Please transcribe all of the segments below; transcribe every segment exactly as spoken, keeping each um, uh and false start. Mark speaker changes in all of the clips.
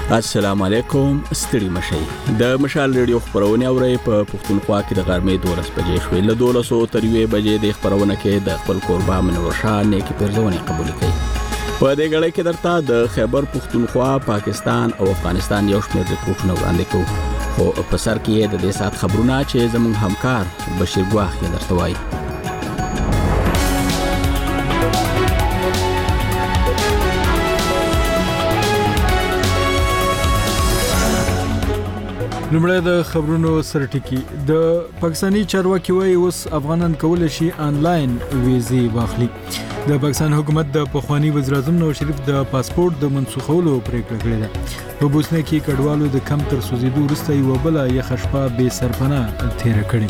Speaker 1: السلام علیکم، ستړي مشئ. د مشال ریډیو خبرونه اورئ په پښتونخوا کې د غرمې دولس بجې شوې له دولس تر یوې بجې د خبرونه کې د خپل قربا منورشاه نیکی پرځونه قبول کړي. په دې غړې کې درته د خیبر پښتونخوا، پاکستان او افغانستان یو شمېر ریپورتونه وړاندې کوو. خو په سر کې د دې سات خبرونه چې زموږ همکار بشیر ګواخ یې درته وایي.
Speaker 2: لومړی د خبرونو سرټکی. د پاکستاني چارواکي وايي اوس افغانان کولای شي آنلاین ویزې واخلي. د پاکستان حکومت د پخوانی وزیر اعظم نواز شریف د پاسپورت د منسوخولو پریکړه کړې ده. په بوسنه کې کډوالو د کم تر سوځېدو وروسته یوه بله یخه شپه بې سرپناه تېره کړې.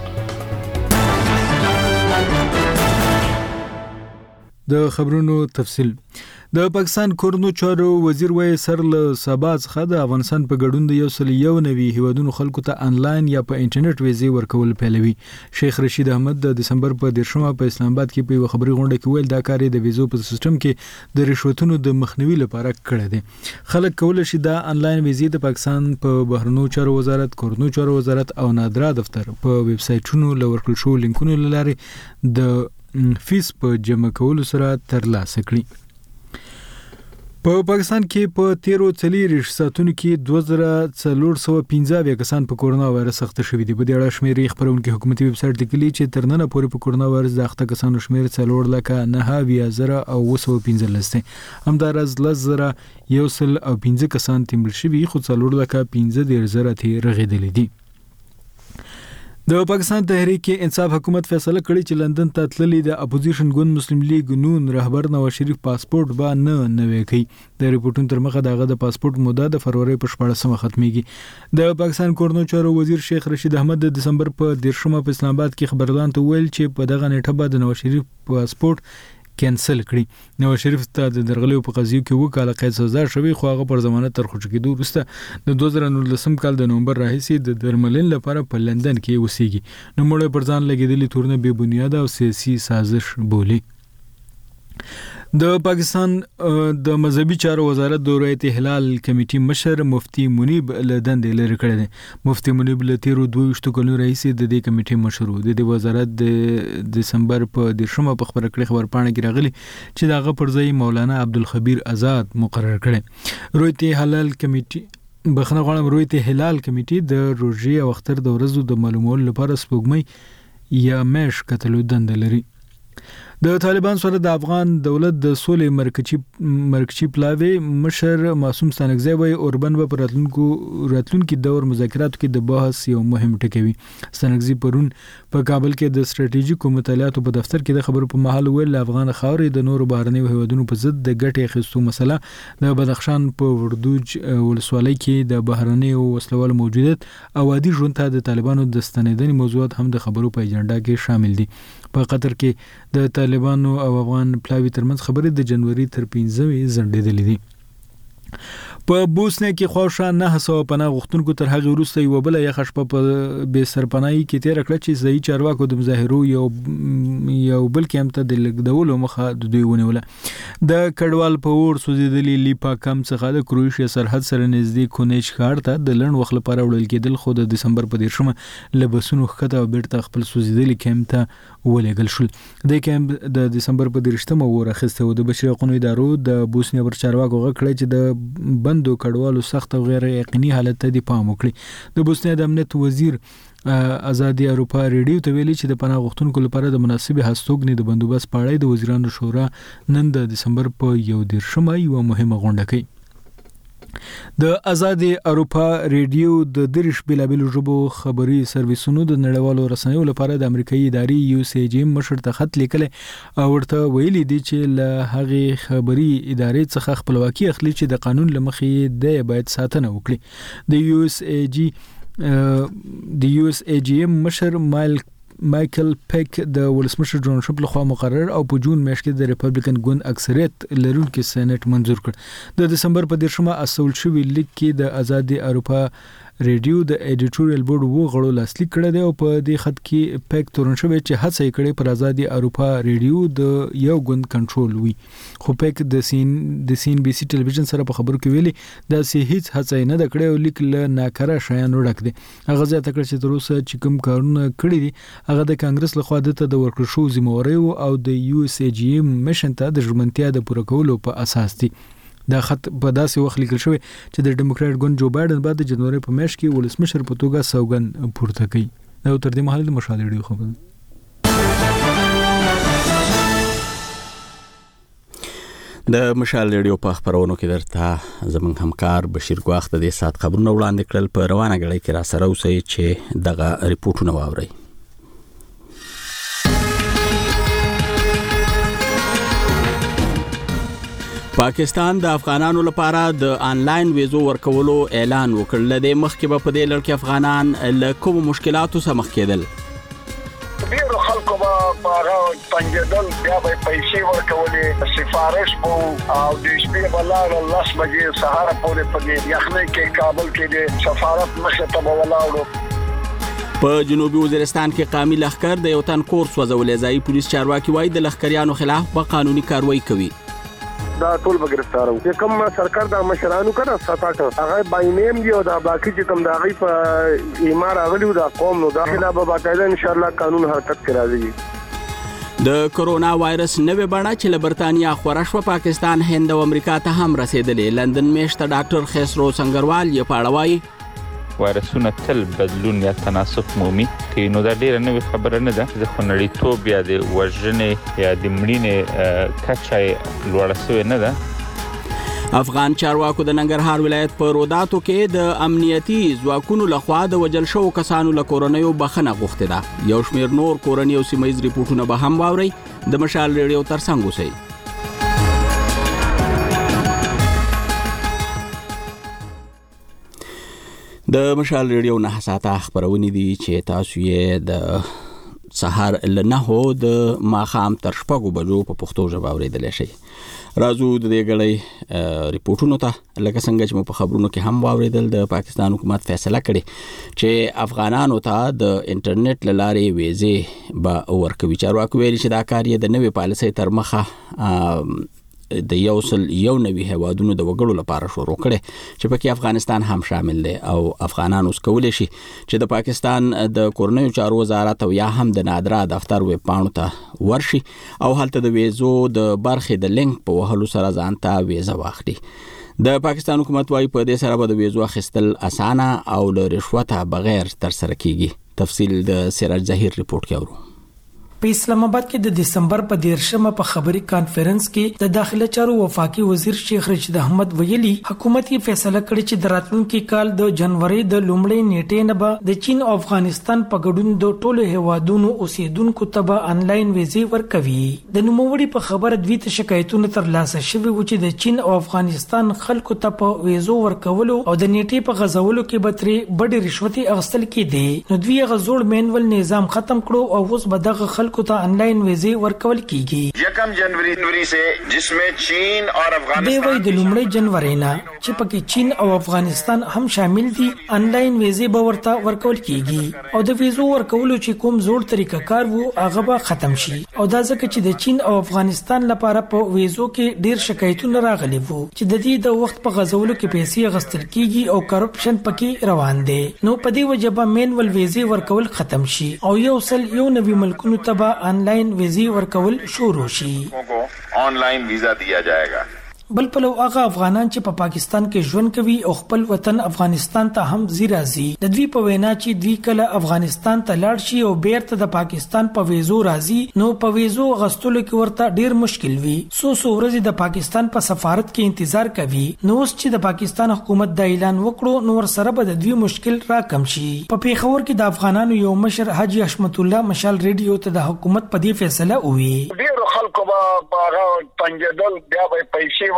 Speaker 2: د خبرونو تفصیل. د پاکستان کورنو چارو وزیر وایي سر له سبا څخه د افغانستان په ګډون د یو سل یو نوي هیوادونو خلکو ته آنلاین یا په انټرنیټ ویزې ورکول پیلوي. شیخ رشید احمد د دسمبر په دیرشمه په اسلام آباد کې په یو خبري غونډه کې ویل دا کار د ویزو په سیستم کې د رشوتونو د مخنیوي لپاره کړی دی. خلک کولای شي دا آنلاین ویزې د پاکستان په بهرنیو چارو وزارت، کورنو چارو وزارت او نادرا دفتر په ویب سایټونو لورکل شو لینکونو لاره د فیس په جمع کولو سره ترلاسه کړي. په پاکستان کې په تیرو څلېرویشت ساعتونو کې دوه زره څلور سوه پنځه اویا کسان په کورونا وایرس اخته شوي دي. په دې اړه شمېرې خپرونکي حکومتي ویب سایټ لیکلي چې تر ننه پورې په کورونا وایرس د اخته کسانو شمېر څلور لکه نهه اویا زره او اوه سوه پنځلس دی. همداراز لس زره یو سل او پنځه کسان تې مړه شوي، خو څلور لکه پنځه دېرش زره تې رغېدلي دي. د پاکستان تحریک انصاف حکومت فیصله کړې چې لندن ته تللی د اپوزیشن ګوند مسلم لیگ نون رهبر نواز شریف پاسپورت به نه نوی کوي. د ریپورتونو تر مخه دغه د پاسپورت موده د فروری په شپاړسمه ختمیږي. د پاکستان کورنو چارو وزیر شیخ رشید احمد د دسمبر په دیرشمه په اسلام آباد کې خبرلاند ته ویل چې په دغه نیټه به د نواز شریف پاسپورت کینسل کړي. نواز شریف ته د درغلیو په قضیو کې اووه کاله قید سزا شوی، خو هغه پر ضمانت تر خوشي کېدو وروسته د دوه زره نولسم کال د نومبر راهیسې د درملنې لپاره په لندن کې اوسېږي. نوموړی پر ځان لګېدلي تورونه بې بنیاده او سیاسي سازش بولي. د پاکستان د مذهبي چارو وزارت د رایت هلال کمیټې مشر مفتی منیب له دندې لرې کړی دی. مفتی منیب له تیرو دوه ویشتو کلونو راهیسې د دې کمیټې مشر و. د دې وزارت د دسمبر په دیرشمه په خبره کړې خبرپاڼه کې راغلي چې د هغه پر ځای مولانا عبدالخبیر آزاد مقرر کړی. رایت هلال کمیټې بخښنه غواړم رایت هلال کمیټې د روژې او اختر د ورځو د معلومولو لپاره سپوږمۍ یا میاشت کتلو دنده لري. د طالبان سره د افغان دولت د سولې مرکچی مرکچی پلاوی مشر معصوم ستانکزی وایي اوربن به پر راتلونکو راتلونکي دور مذاکراتو کې د بحث یو مهم ټکی وي. ستانکزی پرون په کابل کې د ستراتیژیکو مطالعاتو په دفتر کې د خبرو په مهال ویل افغان خاورې د نورو بهرنیو هیوادونو په ضد د ګټې اخیستو مسله د بدخشان په وردوج ولسوالۍ کې د بهرنیو وسلوالو موجودیت او عادي ژوند ته د طالبانو د ستنېدنې موضوعات هم د خبرو په اجنډا کې شامل دي. په قطر کې د طالبانو او افغان پلاوی ترمنځ خبرې د جنوري تر پنځمې ځنډېدلې دي. په بوسنه کې خواوشا نه سوه پناه غوښتونکو تر هغې وروسته یوه بله یخه شپه په بې سرپناهي کې تېره کړه چې ځایي چارواکو د مظاهرو یو یو بل کیمپ ته د لېږدولو مخه د دوی ونیوله. د کډوال په اور سوځېدلي لیپا کمپ څخه د کروشیا سرحد سره نږدې کونیچ ښار ته د لنډ وخت لپاره وړل کېدل، خو د دسمبر په دیرشمه له بسونو ښکته او بېرته خپل سوځېدلي کیمپ ته ولېږل شول. د کیمپ د دسمبر په دیرشتمه اور اخیستی و. د بشري حقونو ادارو د بوسنیا پر چارواکو غږ کړی چې د بندو کډوالو سخت او غیر یقیني حالت ته د پام وکړي. د بوسنیا د امنیت وزیر ازادي اروپا ریډیو ته ویلي چې د پناه غوښتونکو لپاره د مناسبې هستوګنې د بندوبست په اړه د وزیرانو شورا نن د دسمبر په یو دیرشمه یوه مهمه غونډه کوي. د ازادي اروپا ریډیو د دریش بېلابېلو ژبو خبري سرویسونو د نړیوالو رسنیو لپاره د امریکایي ادارې یو سی جی مشر ته خط لیکلی او ورته ویلي دي چې له هغې خبري ادارې څخه خپلواکي اخلي چې د قانون له مخې دی باید ساتنه وکړي. د یو اس ای جی د یو اس ای جی مشر مایل مایکل پیک د ولسمشر ډونالډ ټرمپ لخوا مقرر او په جون میاشت کې د ریپبلیکن ګوند اکثریت لرونکي سېنات منظور کړ. د دسمبر په دیرشمه استول شوي لیک کې د ازادي اروپا ریډیو د ایډیټوریال بورډ وو غړو لاسلیک کړی دی او په دې خط کې پیک تورن شوی چې هڅه کړې پر آزادي اروپا ریډیو د یو غوند کنټرول وي خو پیک د سین د سین بي سي ټلویزیون سره په خبرو کې ویلي دا سه هیڅ هڅه نه د کړې او لیک له ناکاره شیانو ډک دی. هغه ځکه چې تر اوسه چې کوم کارونه کړی دي هغه د کانګرس لخوا د ورکړل شو ذمہواری او د یو اس ای جی مشن ته د ژمنتیا د پوره کولو په اساس دي. دا خط په داسې وخت لیکل شوی چې د ډیموکراټ ګوند جو بایدن بعد د جنوري په میاشت کې ولسمشر په توګه سوګند پورته کړي. دا تر دې مهال د مشال ریډیو خبر.
Speaker 1: د مشال ریډیو په خبرونو کې درته زمونږ همکار بشیر ګواخ د دې سات خبرونه وړاندې کړل. په روانه غړي کې را سره اوسئ چې دغه ریپورتونه واورئ. پاکستان د افغانانو لپاره د آنلاین ویزو ورکولو اعلان وکړ. لدې مخکې به په دې لړ کې افغانان له کوم مشکلاتو سره مخ کېدل.
Speaker 3: ډیرو خلکو به هغه پنځېدل بیا به پیسې ورکولې سفارش بو او د شپې بلاره لاس بجې سهار پورې په دې یخنۍ کې کابل کې د سفارت مخې ته به ولاړو.
Speaker 1: په جنوبي وزیرستان کې قومي لښکر د یو تن کور سوځولې. ځایي پولیس چارواکي وایي د لښکریانو خلاف به قانوني کاروایی کوي.
Speaker 3: دا ټول به گرفتار وو. کوم سرکار د مشرانو کړه ساتاټ هغه باینیم دی او دا باقي چې کوم دا غي په ایمار اغلیو دا قوم نو داخله به باقاعده ان شاء الله قانون حرکت کرا دی.
Speaker 1: د کرونا وایرس نوې بڼه چې له برتانیا خورا شو پاکستان هند او امریکا ته هم رسیدلې. لندن میشته ډاکټر خسرو سنگروال یې پاړوي
Speaker 4: وایرسونه تل بدلون یا تناسق مومي کې نو دا ډیره نوې خبره نه ده. د خنړیتوب یا د وژنې یا د مړینې کچه لوړه شوې نه ده.
Speaker 1: افغان چارواکو د ننګرهار ولایت په روداتو کې د امنیتي ځواکونو لخوا د وجل شو کسانو له کورنیو بخنه غوښتې ده. یو شمېر نور کورنی او سیمایي ریپورتونه به هم واوري. د مشال ریډیو ترڅنګ اوسئ. د مشال ریډیو نه ساته خبرونه دي چې تاسو یې د سحر لنهو د ماخام تر شپږو بجو په پښتو ژبه اوریدل شي. راځو د دې غړي ریپورتونو ته. لکه څنګه چې مو په خبرونو کې هم واوریدل د پاکستان حکومت فیصله کړې چې افغانانو ته د انټرنیټ لارې ویزې به ورکوي. چارواکو ویلي چې دا کار یې د نوې پالیسۍ تر مخه د یو سل یو نوي هوادونو د وګړو لپاره شروع کړي چې پکې افغانستان هم شامل دی او افغانان اوس کولی شي چې د پاکستان د کورنیو چارو وزارت او یا هم د نادرا دفتر ویب پاڼو ته ورشي او هلته د ویزو د برخې د لینک په وهلو سره ځان ته ویزه واخلي. د پاکستان حکومت وايي په دې سره به د ویزو اخیستل اسانه او له رشوته بغیر تر سره کیږي. تفصیل د سراج ظهیر ریپورت کې اورو.
Speaker 5: په اسلام آباد کې د دسمبر په دیرشمه په خبري کانفرنس کې د داخله چارو وفاقي وزیر شیخ رشید احمد ویلي حکومت یې فیصله کړې چې د راتلونکي کال د جنوري د لومړۍ نیټې نه به د چین او افغانستان په ګډون د ټولو هیوادونو اوسیدونکو ته به انلاین ویزې ورکوي. د نوموړي په خبره دوی ته شکایتونه ترلاسه شوي و چې د چین او افغانستان خلکو ته په ویزو ورکولو او د نیټې په غځولو کې به ترې بډې رشوتي اخیستل کېدې. نو دوی هغه زوړ مینول نظام ختم کړو او اوس به دغه خلکو ته آنلاین ویزې ورکول کیږي.
Speaker 3: یکم جنوري سے جسمه چین او افغانستان
Speaker 5: دی وای د لومړۍ جنوري نه چې پکې چین او افغانستان هم شامل دي آنلاین ویزې به ورته ورکول کیږي او د ویزو ورکولو چې کوم زوړ طریقه کار وو هغه به ختم شي. او دا ځکه چې د چین او افغانستان لپاره په ویزو کې ډیر شکایتونه راغلي وو چې د دې د وخت په غځولو کې پیسې غستل کیږي او کرپشن پکې روان دي. نو په دې وجه به مینول ویزې ورکول ختم شي او یو سل یو نوي ملکونو ته آنلاین ویزې ورکول شروع شي.
Speaker 3: آنلاین ویزا دیا جائے گا.
Speaker 5: بل پلو هغه افغانان چې په پا پاکستان کې ژوند کوي او خپل وطن افغانستان ته هم زی راځي د دوی په وینا چې دوی کله افغانستان ته لاړ شي او بیرته د پاکستان په ویزو راځي نو په ویزو غستلو کې ورته ډیر مشکل وي. سو سو ورځې د پاکستان په سفارت کې انتظار کوي. نو اوس چې د پاکستان حکومت د اعلان وکړو نو ور سره به د دوی مشکل را کم شي. په پیښور کې د افغانانو یو مشر حاجی حشمت الله مشال ریډیو ته د حکومت په دې فیصله وی.
Speaker 3: ډیر خلکو به هغه پنځدل بیا به پیسې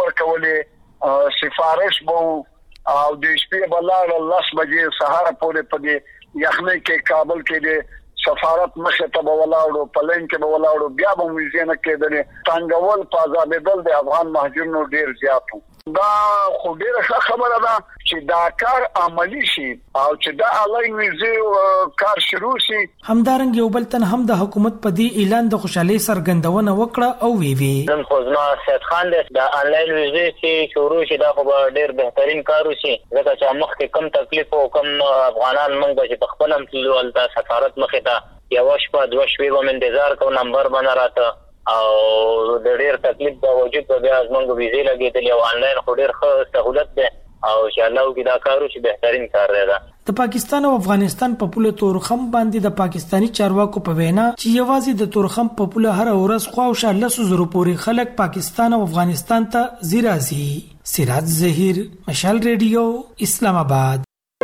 Speaker 3: ورکولې سفارش بو او د شپې بلاره لاس بجې سهار پورې په دې یخنۍ کې کابل کې د سفارت مخې ته به ولاړو پلین کې به ولاړو بیا به ویزې نه کېدلې. څنګهول په ازادېدل د افغان مهاجرینو ډیر زیات وو. دا خو ډیره ښه خبره ده چې دا کار عملی شي او چې دا آنلاین ویزه کار شروع شي.
Speaker 5: همدارنګ یو بل تن هم د حکومت په دې اعلان د خوشحالي سرګندونه وکړه او وی وی
Speaker 6: نن خو زما سید خان د آنلاین ویزه چې شروع شي دا خو ډېر بهترین کار وشي ځکه چې مخکې کم تکلیف او کم افغانان موږ به په خپل هم تلو د سفارت مخې ته یو شپه دوه شپې به انتظار کو نمبر بنا راته او د ډېر تکلیف د وجود په بیا موږ ویزه لګېدل او آنلاین خو ډېر ښه سہولت ده او چې الله وکړي دا کار وشي بهترین کار دی.
Speaker 5: د پاکستان او افغانستان په پوله تورخم باندې د پاکستانی چارواکو په وینا چې یوازې د تورخم په پوله هر ورځ خو او شاله زرو پورې خلک پاکستان او افغانستان ته زیرازي. سراج ظهیر، مشال ریډیو، اسلام آباد.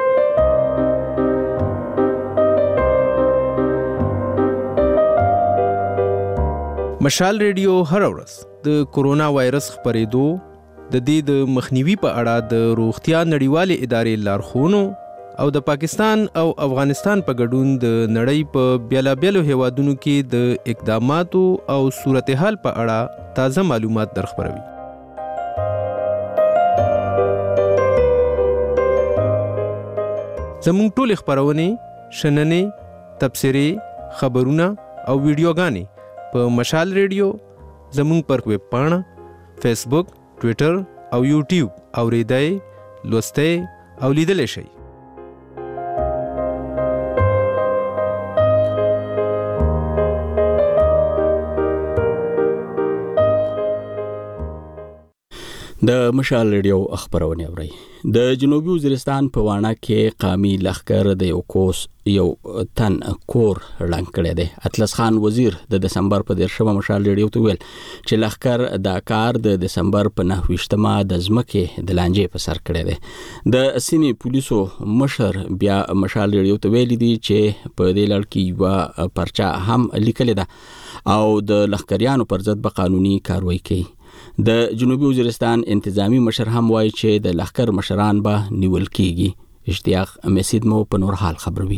Speaker 7: مشال ریډیو هر ورځ د کورونا وایرس خپرېدو د دې د مخنیوي په اړه د روغتیا نړیوالې ادارې لارښوونو او د پاکستان او افغانستان په ګډون د نړۍ په بیلابیلو هیوادونو کې د اقداماتو او صورتحال په اړه تازه معلومات درخبروي. زموږ ټول خبرونه، شننې، تبصرې، خبرونه او ویډیوګانې په مشال ریډیو، زموږ پر ویب پاڼه، فیسبوک، ټویټر او یوټیوب اوریدای، لوستای او لیدلی شئ.
Speaker 1: د مشال ریډیو خبرونه اوري. د جنوبي وزیرستان په واڼه کې قومي لښکر د یو کوس یو تن کور ړنګ کړی دی. اطلس خان وزیر د دسمبر په دیرشمه مشال ریډیو ته ویل چې لښکر دا کار د دسمبر په نهه ویشتمه د ځمکې د لانجې په سر کړی دی. د سیمې پولیسو مشر بیا مشال ریډیو ته ویلي دي چې په دې لړ کې یوه پرچه هم لیکلې ده او د لښکریانو پر ضد به قانوني کاروایی کوي. د جنوبي وزیرستان انتظامی مشر هم وایي چې د لښکر مشران به نیول کیږي. اشتیاق مسید مو په نور حال خبروي.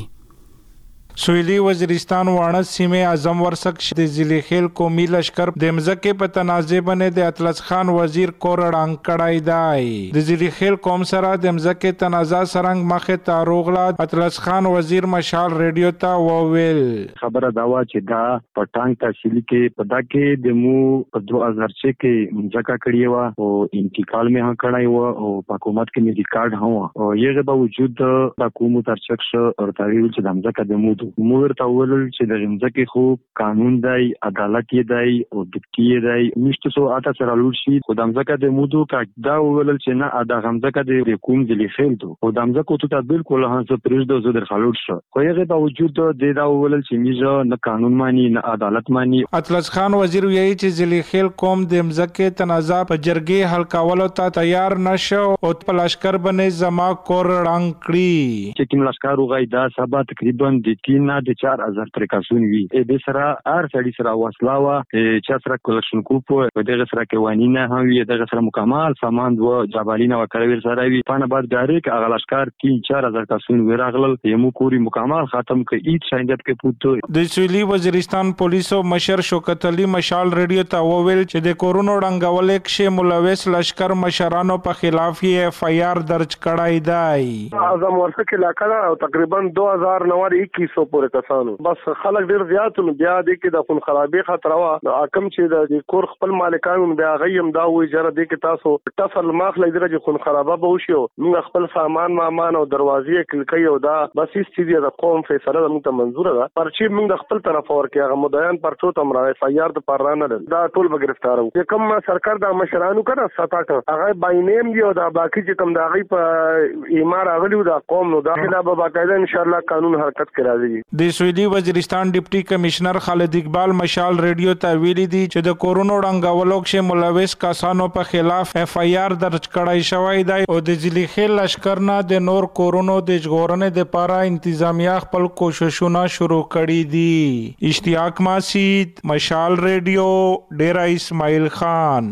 Speaker 8: سویلی وزیرستان واڼه سیمه اعظم ورسک د ضلع خیل قومي لشکر د مزکه په تنازع باندې د اطلس خان وزیر کورړان کړای دی. د ضلع خیل قوم سره د مزکه تنازع سرنګ مخه ته روغلا اطلس خان وزیر مشال ریډیو ته وویل
Speaker 9: خبره دا وا چې دا پټانګ تحصیل کې پدا کې د مو په دوه هزار شپږ کې مزکه کړی و او انتقال مې هم کړای و او حکومت کې مې ریکارډ هم او یغه باوجود د حکومت ترڅخ ورتاویل چې د مزکه د مو مور ته ولل چې د ځمکې خو قانون دی، عدالت دی او دکتي دی نشته سو اته سره لور شي. خو د ځمکې د مودو کا دا ولل چې نه ادا ځمکې د کوم ځلې خېل ته او د ځمکې ته بالکل هڅه پرېږدو زو در خلوت شو. خو یې باوجود د دا ولل چې میزه نه قانون مانی نه عدالت مانی.
Speaker 8: اطلس خان وزیر ویلي چې ځلې خېل قوم د ځمکې تنازع په جرګې حل کولو ته تیار نشو او په لشکر باندې زما کور رنګ کړی.
Speaker 9: چې کوم لشکر وغای دا سبا تقریبا د نه د چار هزار پریکاسون وی د سره ار سړي سره وسلاوه چې سره کولکشن کوپو په دغه سره کې وانینه هم وی دغه سره مکمل سامان دو جبالینا وکړوي سره وی پانه بعد غاری ک اغلشکار تین چار هزار کاسون ورغلل یمو کوری مکمل ختم ک ایت شایندت کې پوت.
Speaker 8: د سویلی وزیرستان پولیسو مشر شوکت علي مشال ریډیو ته وویل چې د کورونا ډنګول کې ملوث لشکر مشرانو په خلاف یې اف ای آر درج کړای دی.
Speaker 10: اعظم ورسک علاقہ او تقریبا دو هزار نو اکیس پورې کسانو بس خلک ډیر زیات نو بیا د کې د خون خرابې خطر وا حکم چې د کور خپل مالکانو بیا غیم دا وې جره د کې تاسو ټفل ماخلې درجه خون خرابه به وشي موږ خپل سامان مامان او دروازې کلکې او دا بس استدی د قوم فیصله موږ ته منزور ده پرچی موږ خپل طرف ورکې هغه مدعیان پرچو تم راي فیار د پرانه دا ټول به گرفتار وو. کوم سرکار د مشرانو کنه ساتاټ هغه باینیم دی او دا باقی چې کوم دا غي په ایمار اغلیو دا قوم نو داخله به باقاعده ان شاء الله قانون حرکت کرا دی.
Speaker 8: د سویلی وزیرستان ډیپټي کمشنر خالد اقبال مشال ریډیو ته ویلي دي چې د کورونا ډنګولو کې ملوث کسانو په خلاف اف ای آر درج کړای شوی دی او د ضلع خیل لشکر نه د نور کورونا د ژغورنې لپاره انتظامیه خپل کوششونه شروع کړي دي. اشتیاق مسید، مشال ریډیو، ډیرا اسماعیل خان.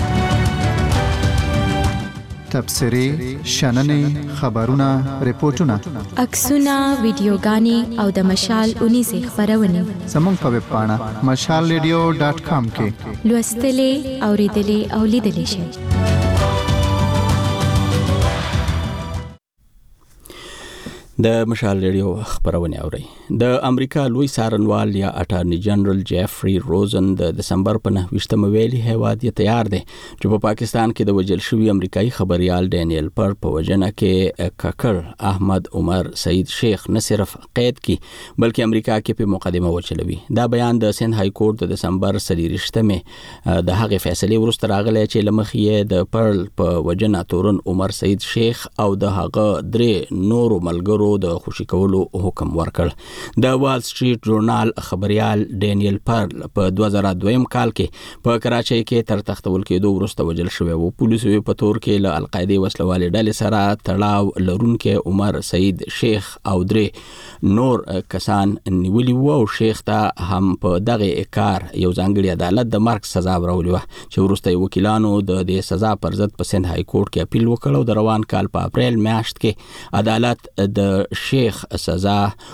Speaker 11: تبصرې، شننې، خبرونه، ریپورتونه،
Speaker 12: عکسونه، ویډیوګانې او د مشال اونیزې خبرونه
Speaker 11: زموږ په ویب پاڼه مشال ریډیو ډاټ کام کې لوستلې، اوریدلې او لیدلې شئ.
Speaker 1: د مشال ریډیو خبرونه اوري. د امریکا لوی څارنوال یا اټارنی جنرال جیفری روزن د دسمبر په نهه ویلي هیواد یې تیار دی چې په پاکستان کې د وجل شوی امریکایي خبريال ډینیل پر په وجنه کې ککړ احمد عمر سعید شیخ نه صرف قید کی بلکې امریکا کې په مقدمه وچلوي. دا بیان د سند های کورټ د دسمبر سلیریشتمه د هغه فیصله ورسته راغلی چې لمخې د پرل په وجنه تورن عمر سعید شیخ او د هغه درې نورو ملګرو د خوشی کولو حکم ورکړ. د وال سټریټ ژورنال خبريال ډینیل پرل په دوه زره دوه کال کې په کراچۍ کې تر تختول کېدو وروسته وجل شوی و. پولیسو په تور کې له القاعده وسلوالې ډلې سره تړاو لرونکي عمر سعید شیخ او درې نور کسان نیولي وو او شیخ ته هم په دغه کار یو ځانګړي عدالت د مرګ سزا ورولې و چې وروسته وکیلانو د دې سزا پر ضد په سند های کورټ کې اپیل وکړ او د روان کال په اپریل میاشت کې عدالت د شیخ سزا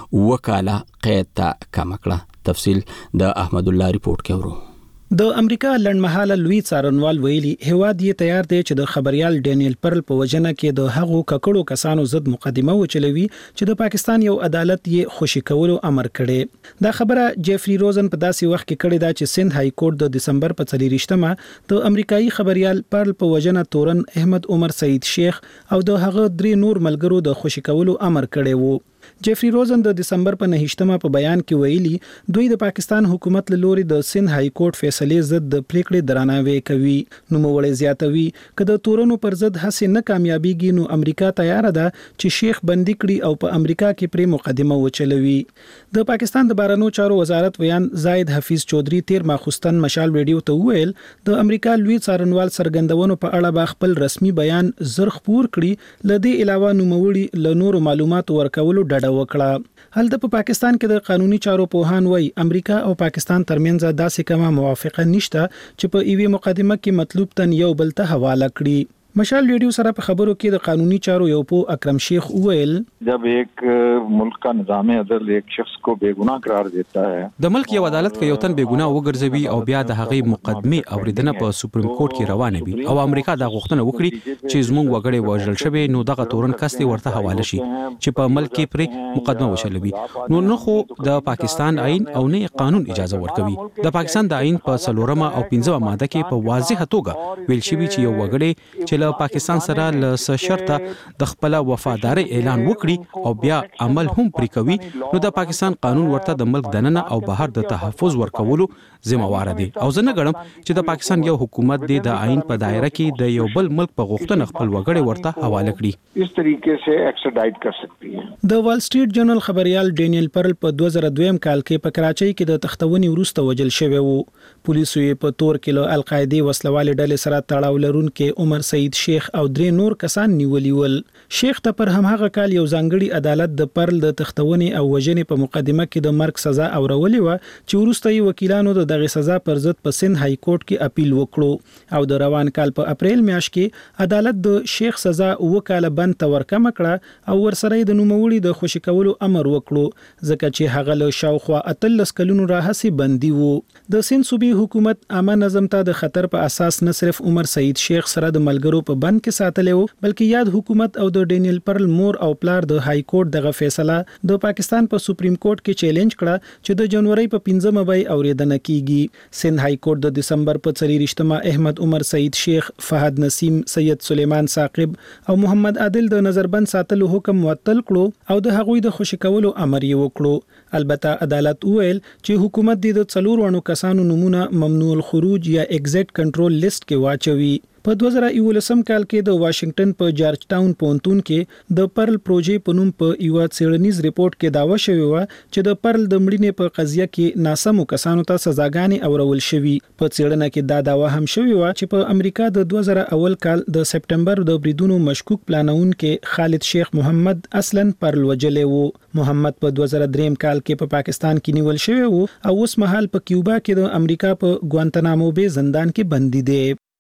Speaker 1: وکاله قید ته کم کړه. تفصیل د احمد الله ریپورت کې ورو.
Speaker 13: د امریکا لړمحاله لوی څارنوال ویلي هواد یې تیار دی چې د خبريال ډینیل پرل په وجنه کې د هغو ککړو کسانو ضد مقدمه وچلوي چې د پاکستان یو عدالت یې خوشی کولو امر کړي. دا خبره جیفری روزن په داسې وخت کې کړې ده چې سند های کورټ د دسمبر په څلریشتمه د امریکایي خبريال پرل په وجنه تورن احمد عمر سعید شیخ او د هغه درې نور ملګرو د خوشی کولو امر کړي وو. جیفری روزن د دسمبر په نهشتمه په بیان کې ویلي دوی د پاکستان حکومت له لوري د سند های کورټ فیصله ضد د پریکړې درناوی کوي. نو موړې زیاتوي چې د تورنو پر ضد هڅه نه کامیابیږي نو امریکا تیار ده چې شیخ بندي کړي او په امریکا کې پرې مقدمه وچلوي. د پاکستان د بهرنیو چارو وزارت ویان زاید حفیظ چودھری تیر ماخستن مشال ریډیو ته ویل د امریکا لوی څارنوال سرګندونو په اړه با خپل رسمي بیان زر خپور کړي. لدې علاوه نو موړي له نورو معلومات ورکولو ډډه وکړه. هلته په پاکستان کې د قانوني چارو پوهان وای امریکا او پاکستان ترمنځ داسې کومه موافقه نشته چې په ایوي مقدمه کې مطلوب تن یو بل ته حواله کړي. مشال ریډیو سره په خبرو کې د قانوني چارو یو پو اکرم شیخ وویل
Speaker 14: جب ایک ملک کا نظام عدل ایک شخص کو بے گناہ قرار دیتا ہے
Speaker 15: د ملک یو عدالت کې یو تن بے گناه وګرځوي او بیا د هغې مقدمه اوریدنه په سپریم کورټ کې روانه وي او امریکا دا غوښتنه وکړي چې زموږ وګړي وژل شوی نو دغه تورن کس ته ورته حواله شي چې په ملک کې پر مقدمه وشلوي. نو نه خو د پاکستان آئین او نه قانون اجازه ورکوي. د پاکستان د آئین په څلورمه او پنځمه ماده کې په واضح توګه ویل شوی چې یو وګړي چې له پاکستان سره له شرطه د خپل وفاداری اعلان وکړي او بیا عمل هم پرې کوي نو د پاکستان قانون ورته د ملک دننه او بهر د تحفظ ورکولو ذمہوار دي. او زه نه غواړم چې د پاکستان یو حکومت د آئین په دایره کې د یو بل ملک په غوښتنه خپل وګړي ورته حواله کړي.
Speaker 14: اس طریقې سے ایکسټرډایټ کر سکتی ہے.
Speaker 13: د وال سټریټ جرنل خبريال ډینیل پرل په دوه زره دوه کال کې په کراچۍ کې د تختونی وروسته وجل شوی وو. پولیسو یې په تور کې له القاعده وسلوالې ډلې سره تړاو لرونکي عمر سعید شیخ او درې نور کسان نیولي ول. شیخ ته پر همغه کال یو ځانګړي عدالت د پرل د تختونی او وجنې په مقدمه کې د مرګ سزا اورولې و چې وروسته یې وکیلانو د دغه سزا پر ضد په سند های کورټ کې اپیل وکړو او د روان کال په اپریل میاشت کې عدالت د شیخ سزا وکاله بند ته ورکم کړه او ورسره د نوموړي د خوشی کولو امر وکړو ځکه چې هغه له شاوخوا اتلس کلونو راهسي بندي وو. د سند صوبې حکومت عامه نظم ته د خطر په اساس نه صرف عمر سعید شیخ سره د ملګرو په بند کې ساتلو بلکې یاد حکومت او د ډینیل پرل مور او پلار د های کورټ دغه فیصله د پاکستان په سپریم کورټ کې چیلنج کړه چې د جنوري په پنځمه به اوریدنه کیږي. سند های کورټ د دسمبر په څلریشتمه احمد عمر سعید شیخ، فهد نسیم، سید سلیمان ثاقب او محمد عادل د نظربند ساتلو حکم معطل کړو او د هغوی د خوشی کولو امر یې وکړو. البته عدالت ویل چې حکومت د څلور وړو کسانو نمونه ممنوع الخروج یا ایگزیټ کنټرول لیست کې واچوي. په دوه زره یولسم کال کې د واشنگټن په جارج ټاون پونتون کې د پرل پروژې په نوم په یو څېړنیز ریپورت کې داوا شوی و چې د پرل د مړینې په قضیه کې ناسمو کسانو ته سزاګانې اورول شوی. په څېړنه کې دا داوا هم شوی و چې په امریکا د دوه زره اول کال د سپټمبر د بریدونو مشکوک پلانون کې خالد شیخ محمد اصلا پرل وجلې وو. محمد په دوه زره درې کال کې په پاکستان کې نیول شوی وو او اوس مهال په کیوبا کې د امریکا په ګوانتانامو بے زندان کې بندي دی.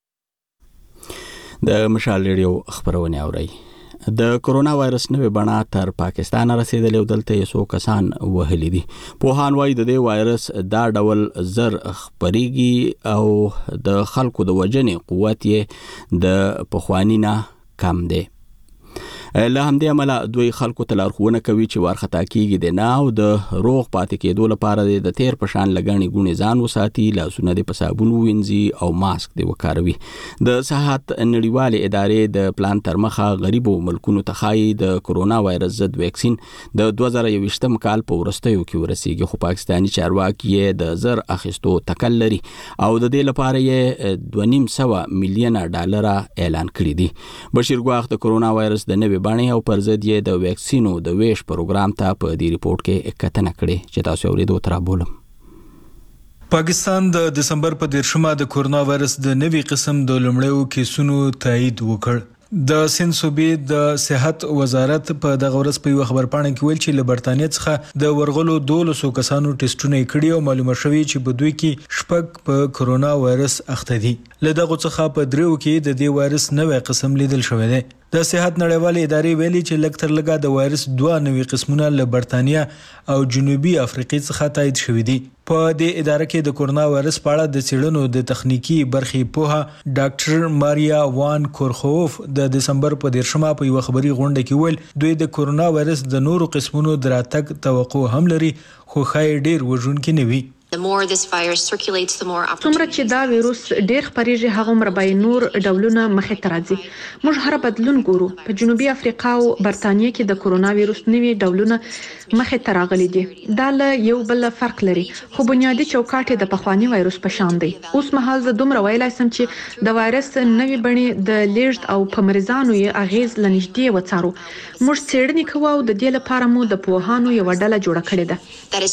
Speaker 1: د مشال ریډیو خبرونه اوري. د کورونا وایرس نوې بڼه تر پاکستان رسیدلې او دلته یې څو کسان وهلي دي. پوهان وايي د دې وایرس دا ډول زر خبريږي او د خلکو د وجنې قوت یې د پخوانی نه کم دی. له همدې عمله دوی خلکو ته لارښوونه کوي چې وارخطا کیږي د نه او د روغ پاتې کېدو لپاره د تیر په شان لګنې ګونې ځان وساتي، لاسونه د په صابون ووینځي او ماسک دی وکاروي. د صحت نړیوالې ادارې د پلان تر مخه غریبو ملکونو ته ښایي د کرونا وایرس ضد ویکسین د دوه زره یوویشتم کال په وروستیو کې ورسیږي، خو پاکستاني چارواکي یې د زر اخیستو تکل لري او د دې لپاره یې دوه نیم سوه میلیونه ډالره اعلان کړي دي. بشیر ګواخ د کرونا وایرس د نوې بڼې او پر ضد یې د ویکسینو د ویش پروګرام ته په دې ریپورت کې کتنه کړې چې تاسو اوریدو تر بولم.
Speaker 2: پاکستان د دسمبر په دیرشمه د کرونا وایرس د نوې قسم د لومړیو کیسونو تایید وکړ. د سند صوبې د صحت وزارت په دغه ورځ په یو خبرپاڼه کې ویل چې له برتانیې څخه د ورغلو دولسو کسانو ټیسټونه کړي او معلومه شوې چې په دوی کې شپږ په کرونا وایرس اخته دي. له دغه څخه په دریو کې د دې وایرس نوې قسم لیدل شوی دی. د صحت نړیوالې ادارې ویلي چې لږ تر لږه د وایرس دوه نوې قسمونه له برتانیا او جنوبي افریقې څخه تایید شوي دي. په دې اداره کې د کرونا وایرس په اړه د څېړنو د تخنیکی برخې پوهه ډاکټر ماریا وان کورخوف د دسمبر په دیرشمه په یو خبري غونډه کې ویل دوی د کرونا وایرس د نورو قسمونو دراتګ توقع هم لري، خو خای ډیر وژونکي نه وي.
Speaker 16: څومره چې دا ویروس ډیر خپریږي هغه عمر به نور ډولونه مخې ته راځي. موږ هر بدلون ګورو. په جنوبي افریقا او برتانیې کې د کرونا ویروس نوي ډولونه مخې ته راغلي دي. دا له یو بل فرق لري، خو بنیادی چوکاټ د پخوانی ویروس په شان دی. اوس مهال زه دومره ویلای سم چې د وایرس نوي بڼې د لیږد او په مریضانو یې اغیز لنږدې وڅارو. موږ څېړنې کوو او د دې لپاره مو د پوهانو یو ډله جوړه کړې ده.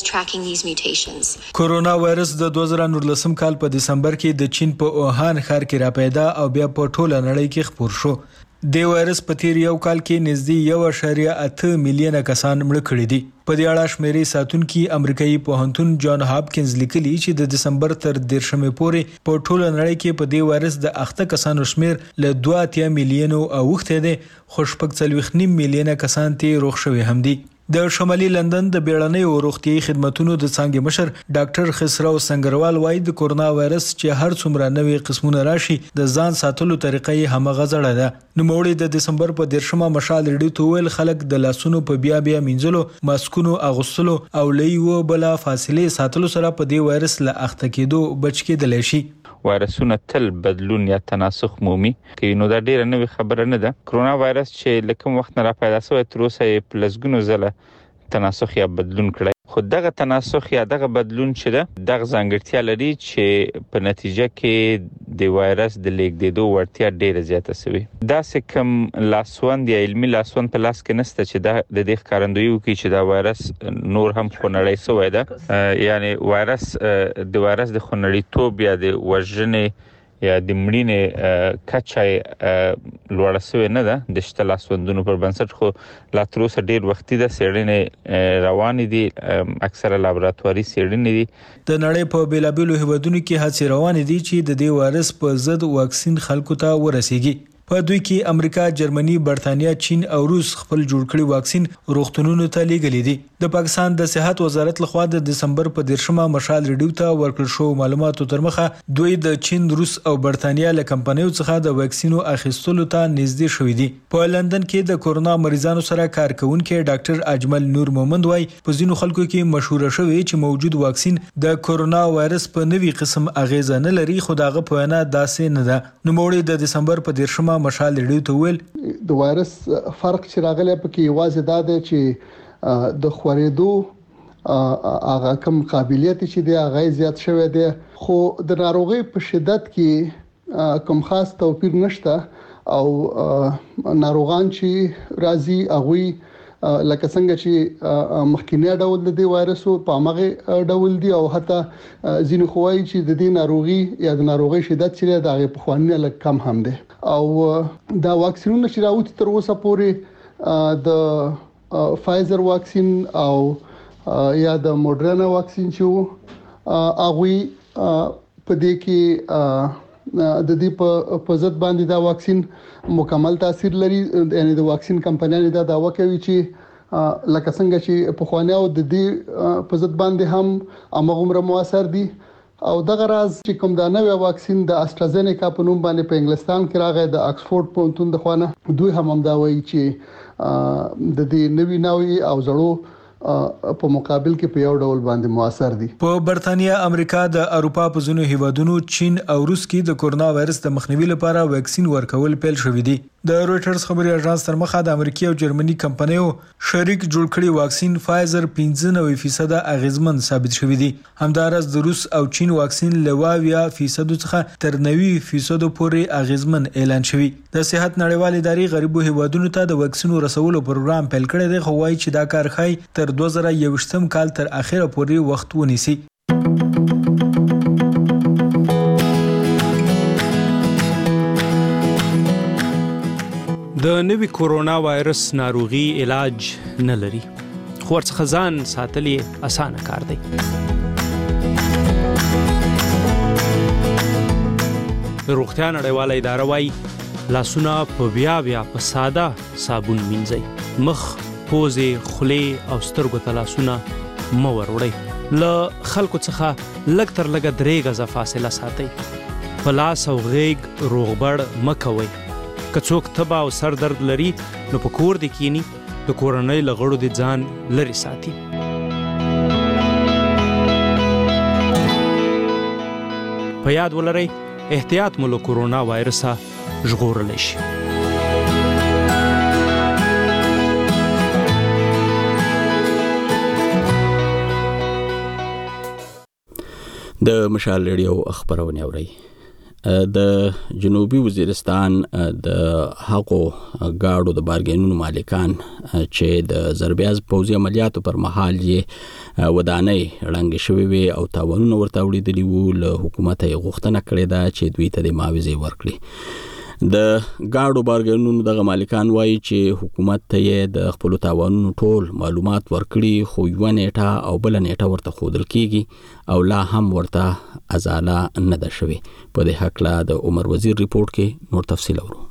Speaker 2: کرونا وایرس د دوه زره نولسم کال په دسمبر کې د چین په اوهان ښار کې را پیدا او بیا په ټوله نړۍ کې خپور شو. د وایرس په تیر یو کال کې نږدې یو اعشاریه اته میلیونه کسان مړه کړي دي. په دې اړه شمیرې ساتونکي امریکایي پوهنتون جان هاپکینز لیکلي چې د دسمبر تر دیرشمې پورې په ټوله نړۍ کې په دې وایرس د اخته کسانو شمیر له دوه اتیا میلیونو اوښته دي، خو شپږ څلوېښت نیم میلیونه کسان ته روغ شوي هم دي. د شمالي لندن د بیړنیو روغتیايي خدماتو د څانګې مشر ډاکټر خسرو سنگروال وایي د کرونا وایرس چې هر څومره نوې قسمونه راشي د ځان ساتلو طریقې همغه زړه ده. نوموړي د دسمبر په دیرشمه مشال ریډیو ته ویل خلک د لاسونو په بیا بیا مینځلو، ماسکونو اغوستلو او لیو بلا فاصله ساتلو سره په دې وایرس له اخته کېدو بچ کېدلی شي.
Speaker 4: وایرسونه تل بدلون یا تناسخ مومي کې نو دا ډیره نوې خبره نه ده. کرونا وایرس چې لکه وخت نه را پیدا شوی تر اوسه یې پلسګونو ځله تناسخ یا بدلون کړی، خو دغه تناسخ یا دغه بدلون چې ده دغه ځانګړتیا لري چې په نتیجه کې د وایرس د لیږدېدو وړتیا ډیره زیاته شوې. داسې کوم لاسوند یا علمي لاسوند په لاس کې نشته چې دا د دې ښکارندویي وکړي چې دا وایرس نور هم خونړی شوی ده. یعنی وایرس د وایرس د خونړیتوب یا د وژنې یا د مړینې کچه لوړه شوې نه ده د شته لاسوندونو پر بنسټ، خو لا تر اوسه ډېر وختي ده څېړنې روانې دي، اکثره لابراتواري څېړنې دي.
Speaker 2: د نړۍ په بیلابیلو هیوادونو کې هڅې روانې دي چې د دې وایرس په ضد واکسین خلکو ته ورسیږي. په دوی کې امریکا، جرمني، برتانیا، چین او روس خپل جوړ کړي واکسین روغتونونو ته لیږلي دي. د پاکستان د صحت وزارت لخوا د دسمبر په دیرشمه مشال ریډیو ته ورکړل شو معلوماتو تر مخه دوی د چین، روس او برتانیا له کمپنیو څخه د واکسینو اخیستلو ته نږدې شوي دي. په لندن کې د کرونا مریضانو سره کار کوونکي ډاکټر اجمل نور مومند وایي په ځینو خلکو کې مشوره شوې چې موجود واکسین د کرونا وایرس په نوي قسم اغیزه نه لري، خو دغه په وینا داسې نه ده. نوموړي د دسمبر په دیرشمه مشال ریډیو ته ویل
Speaker 17: د وایرس فرق چې راغلی پکې یوازې دا دی چې د خورېدو هغه کم قابلیت چې دی هغه زیات شوی دی، خو د ناروغي په شدت کې کوم خاص توپیر نشته او ناروغان چې راځي هغه لکه څنګه چې مخکینی ډول د دې وایرسو په هغه ډول دی او حتی ځینې خوایي چې د دې ناروغي یا د ناروغي شدت چې د هغه په خوانه لږ کم هم دی. او دا واکسینونه چې راوتی تر اوسه پورې د فایزر واکسین او یا د موډرنا واکسین چې هغه په دې کې د دې په ضد باندې دا واکسین مکمل تاثیر لري. یعنی د واکسین کمپنیانو دا داوا کوي چې لکه څنګه چې په خوانه او د دې په ضد باندې هم امغه موثر دي. او دغه راز چې کوم دا نوې واکسین د استرازینیکا په نوم باندې په انګلستان کې راغی د اکسفورد پوهنتون د خوانه دوی هم هم دا وایي چې د دې نوي نوي او زړو په مقابل کې په یو ډول باندې موثر دي.
Speaker 2: په برتانیا، امریکا، د اروپا په ځینو هیوادونو، چین او روس کې د کورونا وایرس د مخنیوي لپاره ویکسین ورکول پیل شوې دي. د رويټرز خبري اژانس تر مخه د امریکا او جرمني کمپنیو شریک جوړ کړي واکسین فایزر پنځه نوي فیصد اغیزمن ثابت شوی دی. همدارس د روس او چین واکسین لواویا فیصد څخه تر نوي فیصد پورې اغیزمن اعلان شوی. د صحت نړیوال ادارې غریبو هیوادونو ته د واکسین رسولو پروګرام پیل کړی دی، خو وايي چې دا کار خای تر دوه زره یوویشتم کال تر اخره پورې وخت ونیسي.
Speaker 15: د نوي کورونا وایرس ناروغي علاج نه لري، خو ورڅخه ځان ساتل یې اسانه کار دی. روغتیا نړیواله اداره وايي لاسونه په بیا بیا په ساده صابون مینځئ، مخ، پوزې، خولې او سترګو ته لاسونه مه وروړئ. له خلکو څخه لږ تر لږه درې غزه فاصله ساتئ. په لاس او غیږ روغبړ مه کوئ. که څوک تبه او سر درد لري نو په کور دې کینی، د کورنۍ له غړو دې ځان لرې ساتي. په یاد ولرئ احتیاط مو له کورونا وایرسه ژغورلی شي.
Speaker 1: د مشال ریډیو خبرونه اورئ. د جنوبي وزیرستان د هغو گاډو د بارګینونو مالکان چې د زربیاز پوځي عملیاتو پر مهال یې ودانۍ ړنګې شوې وي او تاوانونه ورته وړېدلي وو، له حکومت یې غوښتنه کړې ده چې دوی ته د معاوضې ورکړي. د گاډو بارګینونو دغه مالکان وایي چې حکومت ته یې د خپل تاوانونو ټول معلومات ورکړي، خو یو نیټه او بل نیټه ورته ښودل کیږي او لا هم ورته ازاله نه ده شوې. په دې هکله د عمر وزیر ریپورت کې نور تفصیل اورو.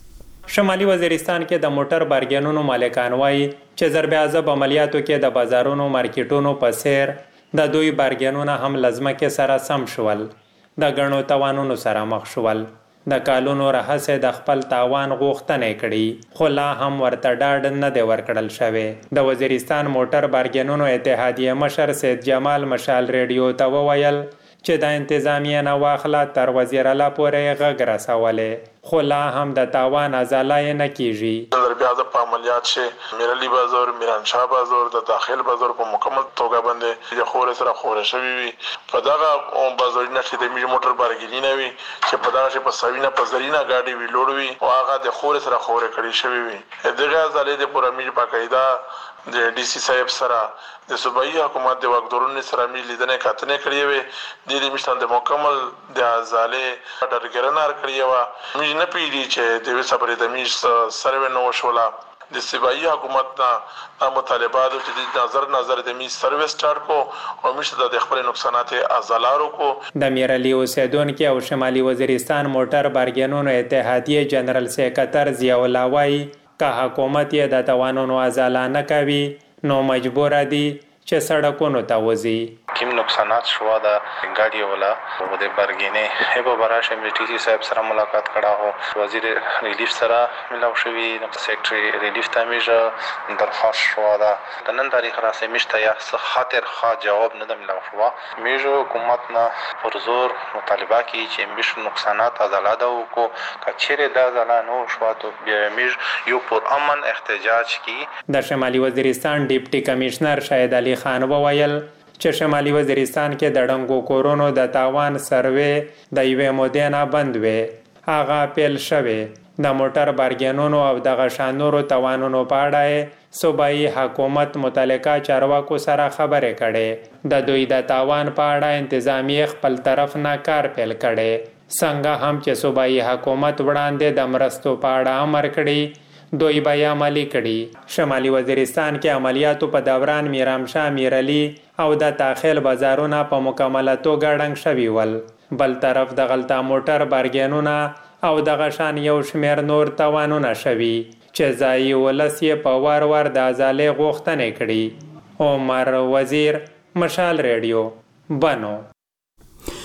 Speaker 18: شمالي وزیرستان کې د موټر بارګینونو مالکان وایي چې ضرب عملیاتو کې د بازارونو مارکیټونو په سیر د دوی بارګینونه هم لازمکه سره سم شول، د غنو توانونو سره مخ شول. د کالونو راهسه د خپل تاوان غوښتنه کړي، خو لا هم ورته ډاډ نه دی ورکړل شوی. د وزیرستان موټر بارګینونو اتحادیه مشر سید جمال مشال ریډیو ته وویل چې د انتظامیه نه واخله تر وزیر اعلی پورې غږ رسولې، خو لا هم د تاوان ازاله نه کیږي.
Speaker 19: ضربیات په عملیات شه میرلی بازار، میرانشاه بازار، د داخل بازار په مکمل توګه باندې د خور سره خور شوی وي. په دغه بازارینه چې د میج موټر بارګینی نه وي چې په دغه په سوینه په زرینه گاډي وی لوړ وي او هغه د خور سره خور کړی شوی وي. دغه ازاله د پوره میج باقاعده د ډي سي صاحب سره د صوبایي حکومت د وګړو سره ملي لیدنه کاتنه کړې وي. د دې مشتان د مکمل د ازاله ډرګرنار کړی و میج نه پیډي چې د وسپرې د میج سره نو شولا. د صوبایي حکومت نه مطالبات چې د نظر نظر د میج سرویس سٹارټ کو او مشته د خپل نقصانات ازالارو کو.
Speaker 18: د میرلی اوسیدونکو او شمالي وزیرستان موټر بارګینونو اتحادیه جنرال سیکریټر ضیاء الله وايي که حکومت یې د توانونو ازاله نه کوي نو مجبور دي چې سړکونو ته وځي.
Speaker 20: کوم نقصانات شو د ګاډي ولا او د برګینه هبه براشه ټي سي صاحب سره ملاقات کړه، هو وزیر ریلیف سره ملاو شوی، سیکریټری ریلیف ته میجه درخواست شو دا د نن تاریخ را سمشته یا خاطر خا جواب نه ملاو شو. میجه حکومت نه پر زور مطالبه کی چې میش نقصانات ازاله او کو کچره د ازاله نو شو ته بیا میج یو پر امن احتجاج کی.
Speaker 18: د شمالي وزیرستان ډیپټي کمشنر شاهد علي خان وویل چې شمالي وزیرستان کې د ډنګو کورونو د تاوان سروې د یوې مودې نه بند وې، هغه پیل شوی. د موټر بارګینونو او د غشانورو توانونو په اړه صوبایي حکومت متعلقه چارواکو سره خبرې کړي. د دوی د تاوان په اړه انتظامیه خپل طرف نه کار پیل کړي، څنګه هم چې صوبایي حکومت وړاندې د مرستو په اړه امر کړي دوی به عملی کړي. شمالي وزیرستان کې عملیاتو په دوران میرامشاه، میرلی او د داخل بازارونه په مکمله توګه ړنګ شوي ول. بل طرف د غلطه موټر بارګینونه او د غشان یو شمیر نور توانونه شوي چې ځایي ولس یې په وار وار د ازالې غوښتنې کړي. عمر وزیر، مشال ریډیو، بنو.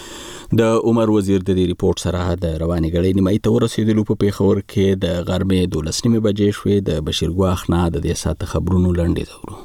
Speaker 1: د عمر وزیر د دې ریپورت سره د رواني غړي نیمه ته ورسېدلو په پیښور کې د غرمې دولس نیمه بجې شوې. د بشیر ګواخ نه د دې ساعت خبرونو لنډې زورو.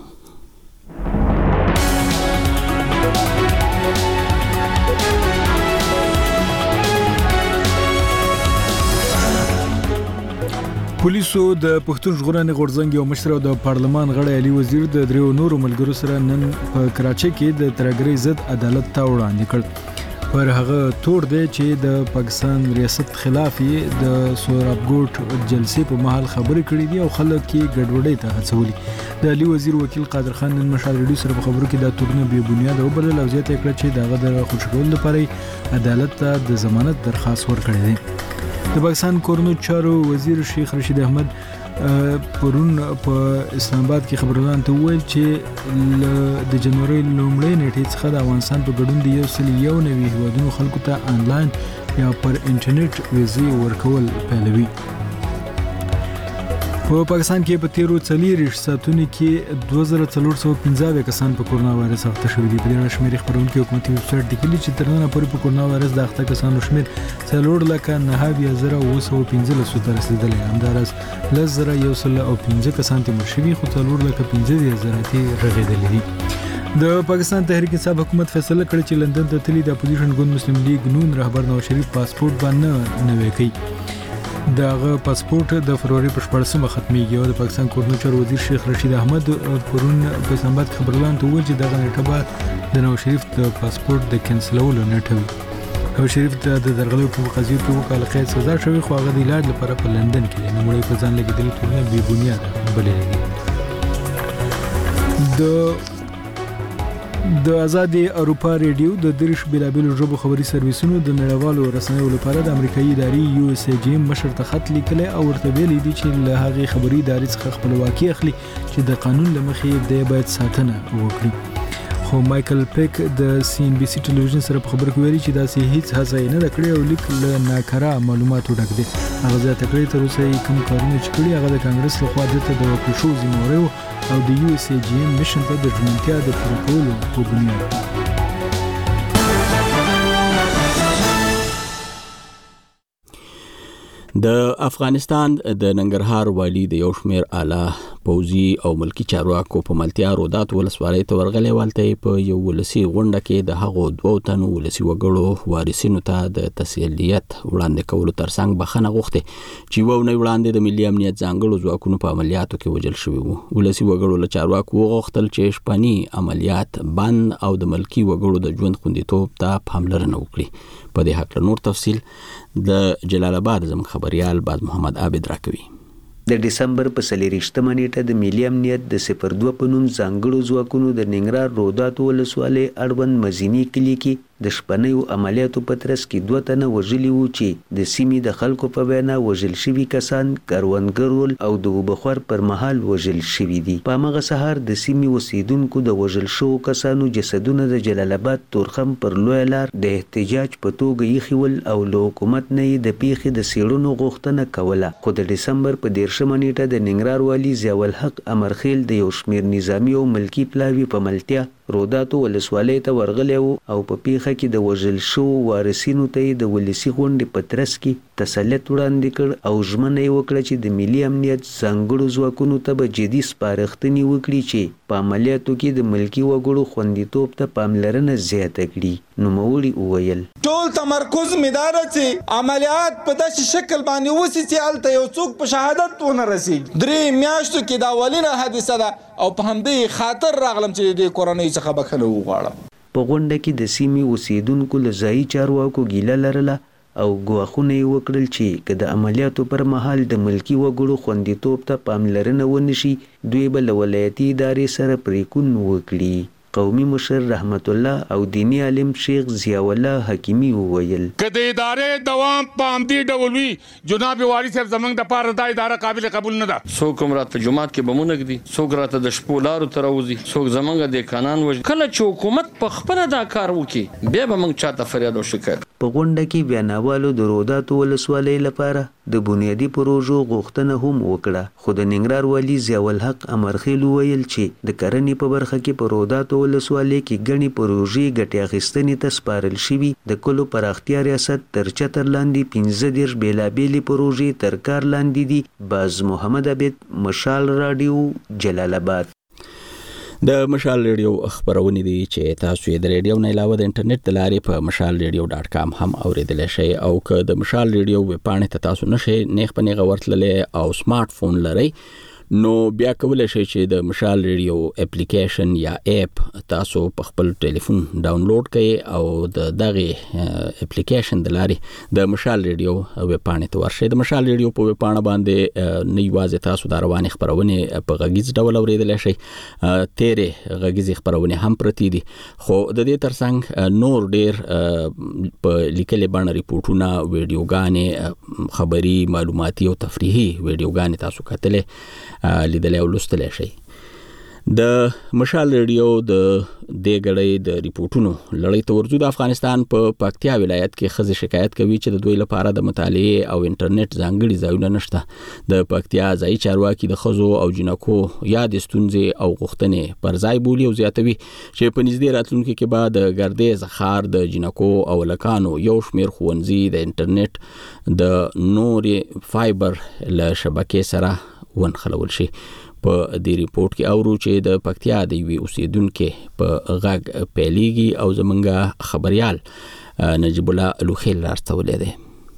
Speaker 2: پولیسو د پښتون ژغورنې غورځنګ یو مشر او د پارلمان غړی علي وزیر د دریو نورو ملګرو سره نن په کراچۍ کې د ترګرۍ ضد عدالت ته وړاندې کړ. پر هغه تور دی چې د پاکستان ریاست خلاف د سورابګوټ جلسې په مهال خبرې کړې دي او خلک یې ګډوډۍ ته هڅولي. د علي وزیر وکیل قادر خان نن مشال ریډیو سره په خبرو کې دا تورونه بې بنیاده وبلل او زیاته کړه چې دغه د خوشکول لپاره عدالت ته د ضمانت درخواست ورکړی دی. د پاکستان کورونو چارو وزیر شیخ رشید احمد پرون په اسلام آباد کې خبرونه ته ویل چې د جنوري لومړۍ نیټې څخه د افغانستان په ګډون د یو سل یو نوي هیوادونو خلکو ته آنلاین یا پر انټرنیټ ویزې ورکول پیلوي. په پاکستان کې په تیرو څلوېښت ساعتونو کې دوه زره څلور سوه پنځه کسان په کورونا وایرس اخته شوي دي. په دې اړه شمېرې خپرونکي حکومتي ویب سایټ لیکلي چې تر ننه پورې په کورونا وایرس د اخته کسانو شمېر څلور لکه نهه اویا زره اوه سوه پنځلسو ته رسېدلی. همداراز لس زره یو سل او پنځه کسان تېر شوي خو څلور لکه پنځه دېرش زره ترې رغېدلي دي. د پاکستان تحریک انصاف حکومت فیصله کړې چې لندن ته تللي د اپوزیشن ګوند مسلم لیگ نون رهبر نواز شریف پاسپورت باندې نوی کوي. دغه پاسپورت د فروری په شپږمه ختميږي او د پاکستان کورونو چارو وزیر شیخ رشید احمد پرون په اسلام آباد کې خبرونه ته وویل چې دغه نیټه به د نواز شریف د پاسپورت د کینسلولو نیټه وي. نواز شریف ته د درغلۍ په قضیه کې وکاله قید سزا شوې خو هغه د علاج لپاره په لندن کې دی. نوموړی په ځان لګېدلي تورونه بې بنیاده بللي دي. د د آزادي اروپا ریډیو د دریش بلابلو ژبو خبري سرویسونو د نړیوالو رسنیو لپاره د امریکایي ادارې یو اس ای جی مشر ته خط لیکلی او ورته ویلي دي چې له هغې خبري ادارې څخه خپلواکي اخلي چې د قانون له مخې دی باید ساتنه وکړي. خو مایکل پیک د سی ان بي سي ټلویزیون سره په خبرو کې ویلي چې داسې هیڅ هڅه یې نه ده کړې او لیک له ناکاره معلوماتو ډک دی. هغه زیاته کړې تر اوسه یې کوم کارونه چې کړي هغه د کانګرس لخوا دلته د ورکړل شوو ذمهواريو او د یو اس ای جی مشن ته د ژمنتیا د پوره کولو په بنیاد.
Speaker 1: د افغانستان د ننګرهار والی د یو شمېر اعلی پوځي او ملکی چارواکو په ملتیا رودات ولسوالۍ ته ورغلي والته په یو ولسی غونډه کې د هغو دوه تنو ولسی وګړو وارثینو ته د تسلیت وړاندې کولو ترڅنګ بخښنه غوښتې چې و نه وړاندې د ملي امنیت ځانګړو ځواکونو په عملیاتو کې وژل شوي وو. ولسی وګړو له چارواکو وغوښتل چې شپني عملیات بند او د ملکی وګړو د ژوند خوندیتوب ته پاملرنه وکړي. په دې حق نور تفصیل د جلال آباد زموږ خبريال باز محمد عابد راکوي.
Speaker 21: د ډسمبر په څلېرویشتمه نیټه د ملي امنیت د صفر دوه په نوم ځانګړو ځواکونو د ننګرهار رودات ولسوالۍ اړوند مزینی کلي کې د شپنیو عملیاتو په ترڅ کې دوه تنه وژلي وو چې د سیمې د خلکو په وینا وژل شوي کسان کروندګر ول او د اوبخور پر مهال وژل شوي دي. په هماغه سهار د سیمې اوسیدونکو د وژل شوو کسانو جسدونه د جلال آباد تورخم پر لویه لار د احتجاج په توګه ایښي ول او له حکومت نه یې د پیښې د څېړنو غوښتنه کوله. خو د ډسمبر په دېرشمه نیټه د ننګرهار والي ضیاءالحق امرخیل د یو شمېر نظامي او ملکي پلاوي په ملتیا روداتو ولسوالۍ ته ورغلی وو او په پیښه کې د وژل شوو وارثینو ته یې د ولسي غونډې په ترڅ کې تسلیت وړاندې کړ او ژمنه یې وکړه چې د ملي امنیت ځانګړو ځواکونو ته به جدي سپارښتنې وکړي چې په عملیاتو کې د ملکي وګړو خوندیتوب ته پاملرنه زیاته کړي. نوموړي وویل
Speaker 22: ټول تمرکز مې دا ده چې عملیات په داسې شکل باندې وسي چې هلته یو څوک په شهادت ونه رسېږي. درې میاشتو کې دا اولینه حادثه ده او په همدې خاطر راغلم چې د کورنۍ څخه بخښنه وغواړم.
Speaker 21: په غونډه کې د سیمې اوسیدونکو له ځایي چارواکو ګیله لرله او ګواښونه یې وکړل چې که د عملیاتو پر مهال د ملکي وګړو خوندیتوب ته پاملرنه ونه شي دوی به له ولایتي ادارې سره پریکون وکړي. قومي مشر رحمت الله او دینی عالم شیخ ضیاء الله حکیمی وویل
Speaker 23: که د ادارې دوام په همدې ډول وي جناب واري صاحب زمونږ دپاره دا اداره قابل قبول نه ده.
Speaker 24: څوک هم راته جومات کې بمونه ږدي، څوک راته د شپو لارو ته راوځي، څوک زمونږ دهقانان وژني. کله چې حکومت په خپله دا کار وکړي بیا به موږ چاته فریاد او شکایت.
Speaker 21: په غونډه کې ویناوالو د روداتو ولسوالۍ لپاره د بنیادی پروژو غوښتنه هم وکړه، خو د ننګرهار والي ضیاء الحق امرخیل ویل چې د کرنې په برخه کې په روداتو ولسوالۍ کې ګڼې پروژې ګټې اخیستنې ته سپارل شوي. د کلو پراختیا ریاست تر چتر لاندې پنځه دېرش بېلابېلې پروژې تر کار لاندې دي. باز محمد عبید، مشال راډیو، جلال آباد.
Speaker 1: د مشال ریډیو خبرونه دي چې تاسو یې د ریډیو نه علاوه د انټرنیټ د لارې په مشال ریډیو ډاټ کام هم اوریدلی شئ، او که د مشال ریډیو ویب پاڼې ته تاسو نشئ نیغ په نیغه ورتللی او سمارټ فون لرئ، نو بیا کولی شئ چې د مشال ریډیو اپلیکیشن یا اپ تاسو په خپل ټلیفون ډاونلوډ کړئ او د دغه اپلیکیشن د لارې د مشال ریډیو ویب پاڼې ته ورشئ. د مشال ریډیو په ویب پاڼه باندې نه یوازې تاسو د روانې خپرونې په غږیز ډول اوریدلی شئ، تیرې غږیزې خپرونې هم پرتې دي، خو د دې ترڅنګ نور ډیر په لیکلې بڼه ریپورټونه، ویډیوګانې، خبري، معلوماتي او تفریحي ویډیوګانې تاسو کتلې، لیدلی او لوستلی شئ. د مشال ریډیو د دې ګړۍ د ریپورټونو لړۍ ته ورځو. د افغانستان په پکتیا ولایت کې ښځې شکایت کوي چې د دوی لپاره د مطالعې او انټرنیټ ځانګړي ځایونه نشته. د پکتیا ځایي چارواکي د ښځو او جنکو یادې ستونزې او غوښتنې پر ځای بولي او زیاتوي چې په نږدې راتلونکي کې به د ګردیز ښار د جنکو او هلکانو یو شمېر ښوونځي د انټرنیټ د نورې فایبر له شبکې سره ونښلول شي. په دې ریپورت کې اورو چې د پکتیا د یوې اوسیدونکې په غږ پیلیږي او زمونږ خبریال نجیب الله لوخیل راستولی دی.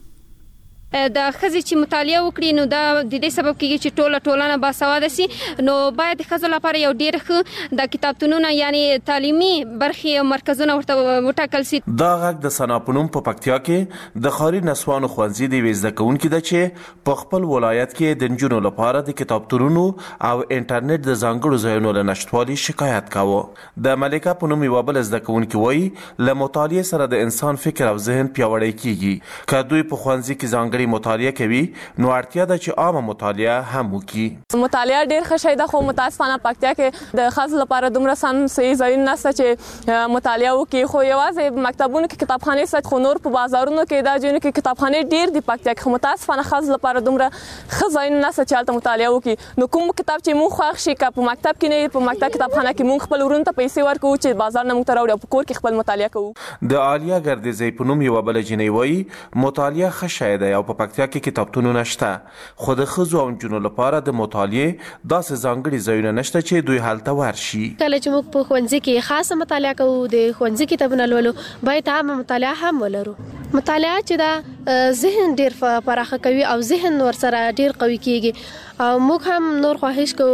Speaker 3: د ښځې چې مطالعه وکړي نو دا د دې سبب کېږي چې ټوله ټولنه باسواده سي، نو باید د ښځو لپاره یو ډېر ښه د کتابتونونه یعنی تعلیمي برخې او مرکزونه ورته وټاکل سي.
Speaker 5: دا غږ د ثنا په نوم په پکتیا کې د ښاري نسوانو ښوونځي د یوې زده کوونکې ده چې په خپل ولایت کې د نجونو لپاره د کتابتونونو او انټرنیټ د ځانګړو ځایونو له نشتوالي شکایت کاوه. د ملکه په نوم یوه بله زده کوونکې وایي له مطالعې سره د انسان فکر او ذهن پیاوړی کیږي. که دوی په ښوونځي کې ځانګړي مطالعه کوي نو اړتیا ده چې عامه مطالعه هم وکړي.
Speaker 6: مطالعه ډېر ښه شی ده، خو متاسفانه پکتیا کې د ښځو لپاره دومره سم صحیح ځایونه نشته چې مطالعه وکړي. خو یوازې مکتبونو کې کتابخانې شته، خو نور په بازارونو کې دا ځایونو کې کتابخانې ډېر دي پکتیا کې، خو متاسفانه ښځو لپاره دومره ښه ځایونه نشته چې هلته مطالعه وکړي. نو کوم کتاب چې موږ خوښ شي، که په مکتب کې نه په مکتب کتابخانه کې موږ خپل ورونو ته پیسې ورکوو چې بازار نه موږ ته راوړي او په کور کې خپل مطالعه کوو.
Speaker 5: د عالیه ګردیزۍ په نوم یوه بله جینۍ وایي مطالعه ښه شی دی او په پکتیا کې کتابتونونه نشته، خو د ښځو او نجونو لپاره د مطالعې داسې ځانګړي ځایونه نشته چې دوی هلته ورشي.
Speaker 7: کله چې موږ په ښوونځي کې خاصه مطالعه کوو، د ښوونځي کتابونه لولو، باید عامه مطالعه هم ولرو. مطالعه چې دا ذهن ډیر پراخه کوي او ذهن ورسره ډیر قوي کیږي، او موږ هم نور خواهش کوو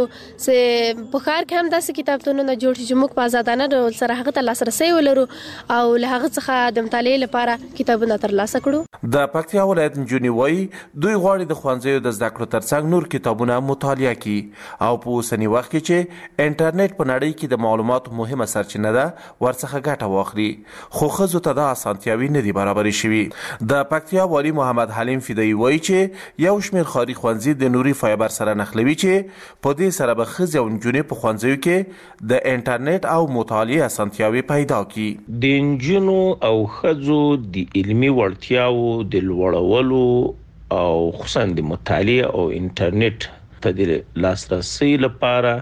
Speaker 7: چې په ښار کې هم داسې کتابتونونه جوړ شي چې موږ په آزادانه ډول سره هغه ته لاسرسی ولرو او له هغه څخه د مطالعې لپاره کتابونه ترلاسه کړو.
Speaker 5: د پکتیا ولایت نجونې وایي دوی غواړي د ښوونځیو د زده کړو ترڅنګ نور کتابونه مطالعه کړي او په اوسني وخت کې چې انټرنیټ په نړۍ کې د معلوماتو مهمه سرچینه ده ورڅخه ګټه واخلي، خو ښځو ته دا اسانتیاوې نه دي برابرې شوي. د پکتیا والي محمد حلیم فدایي وایي چې یو شمېر ښاري ښوونځي د نوري فایبر سره نښلوي چې په دې سره به ښځې او نجونې په ښوونځیو کې د انټرنیټ او مطالعې اسانتیاوې پیدا کړي.
Speaker 25: د نجونو او ښځو د علمي وړتیاو د لوړولو او خصوصا د مطالعې او انټرنیټ ته د لاسرسي لپاره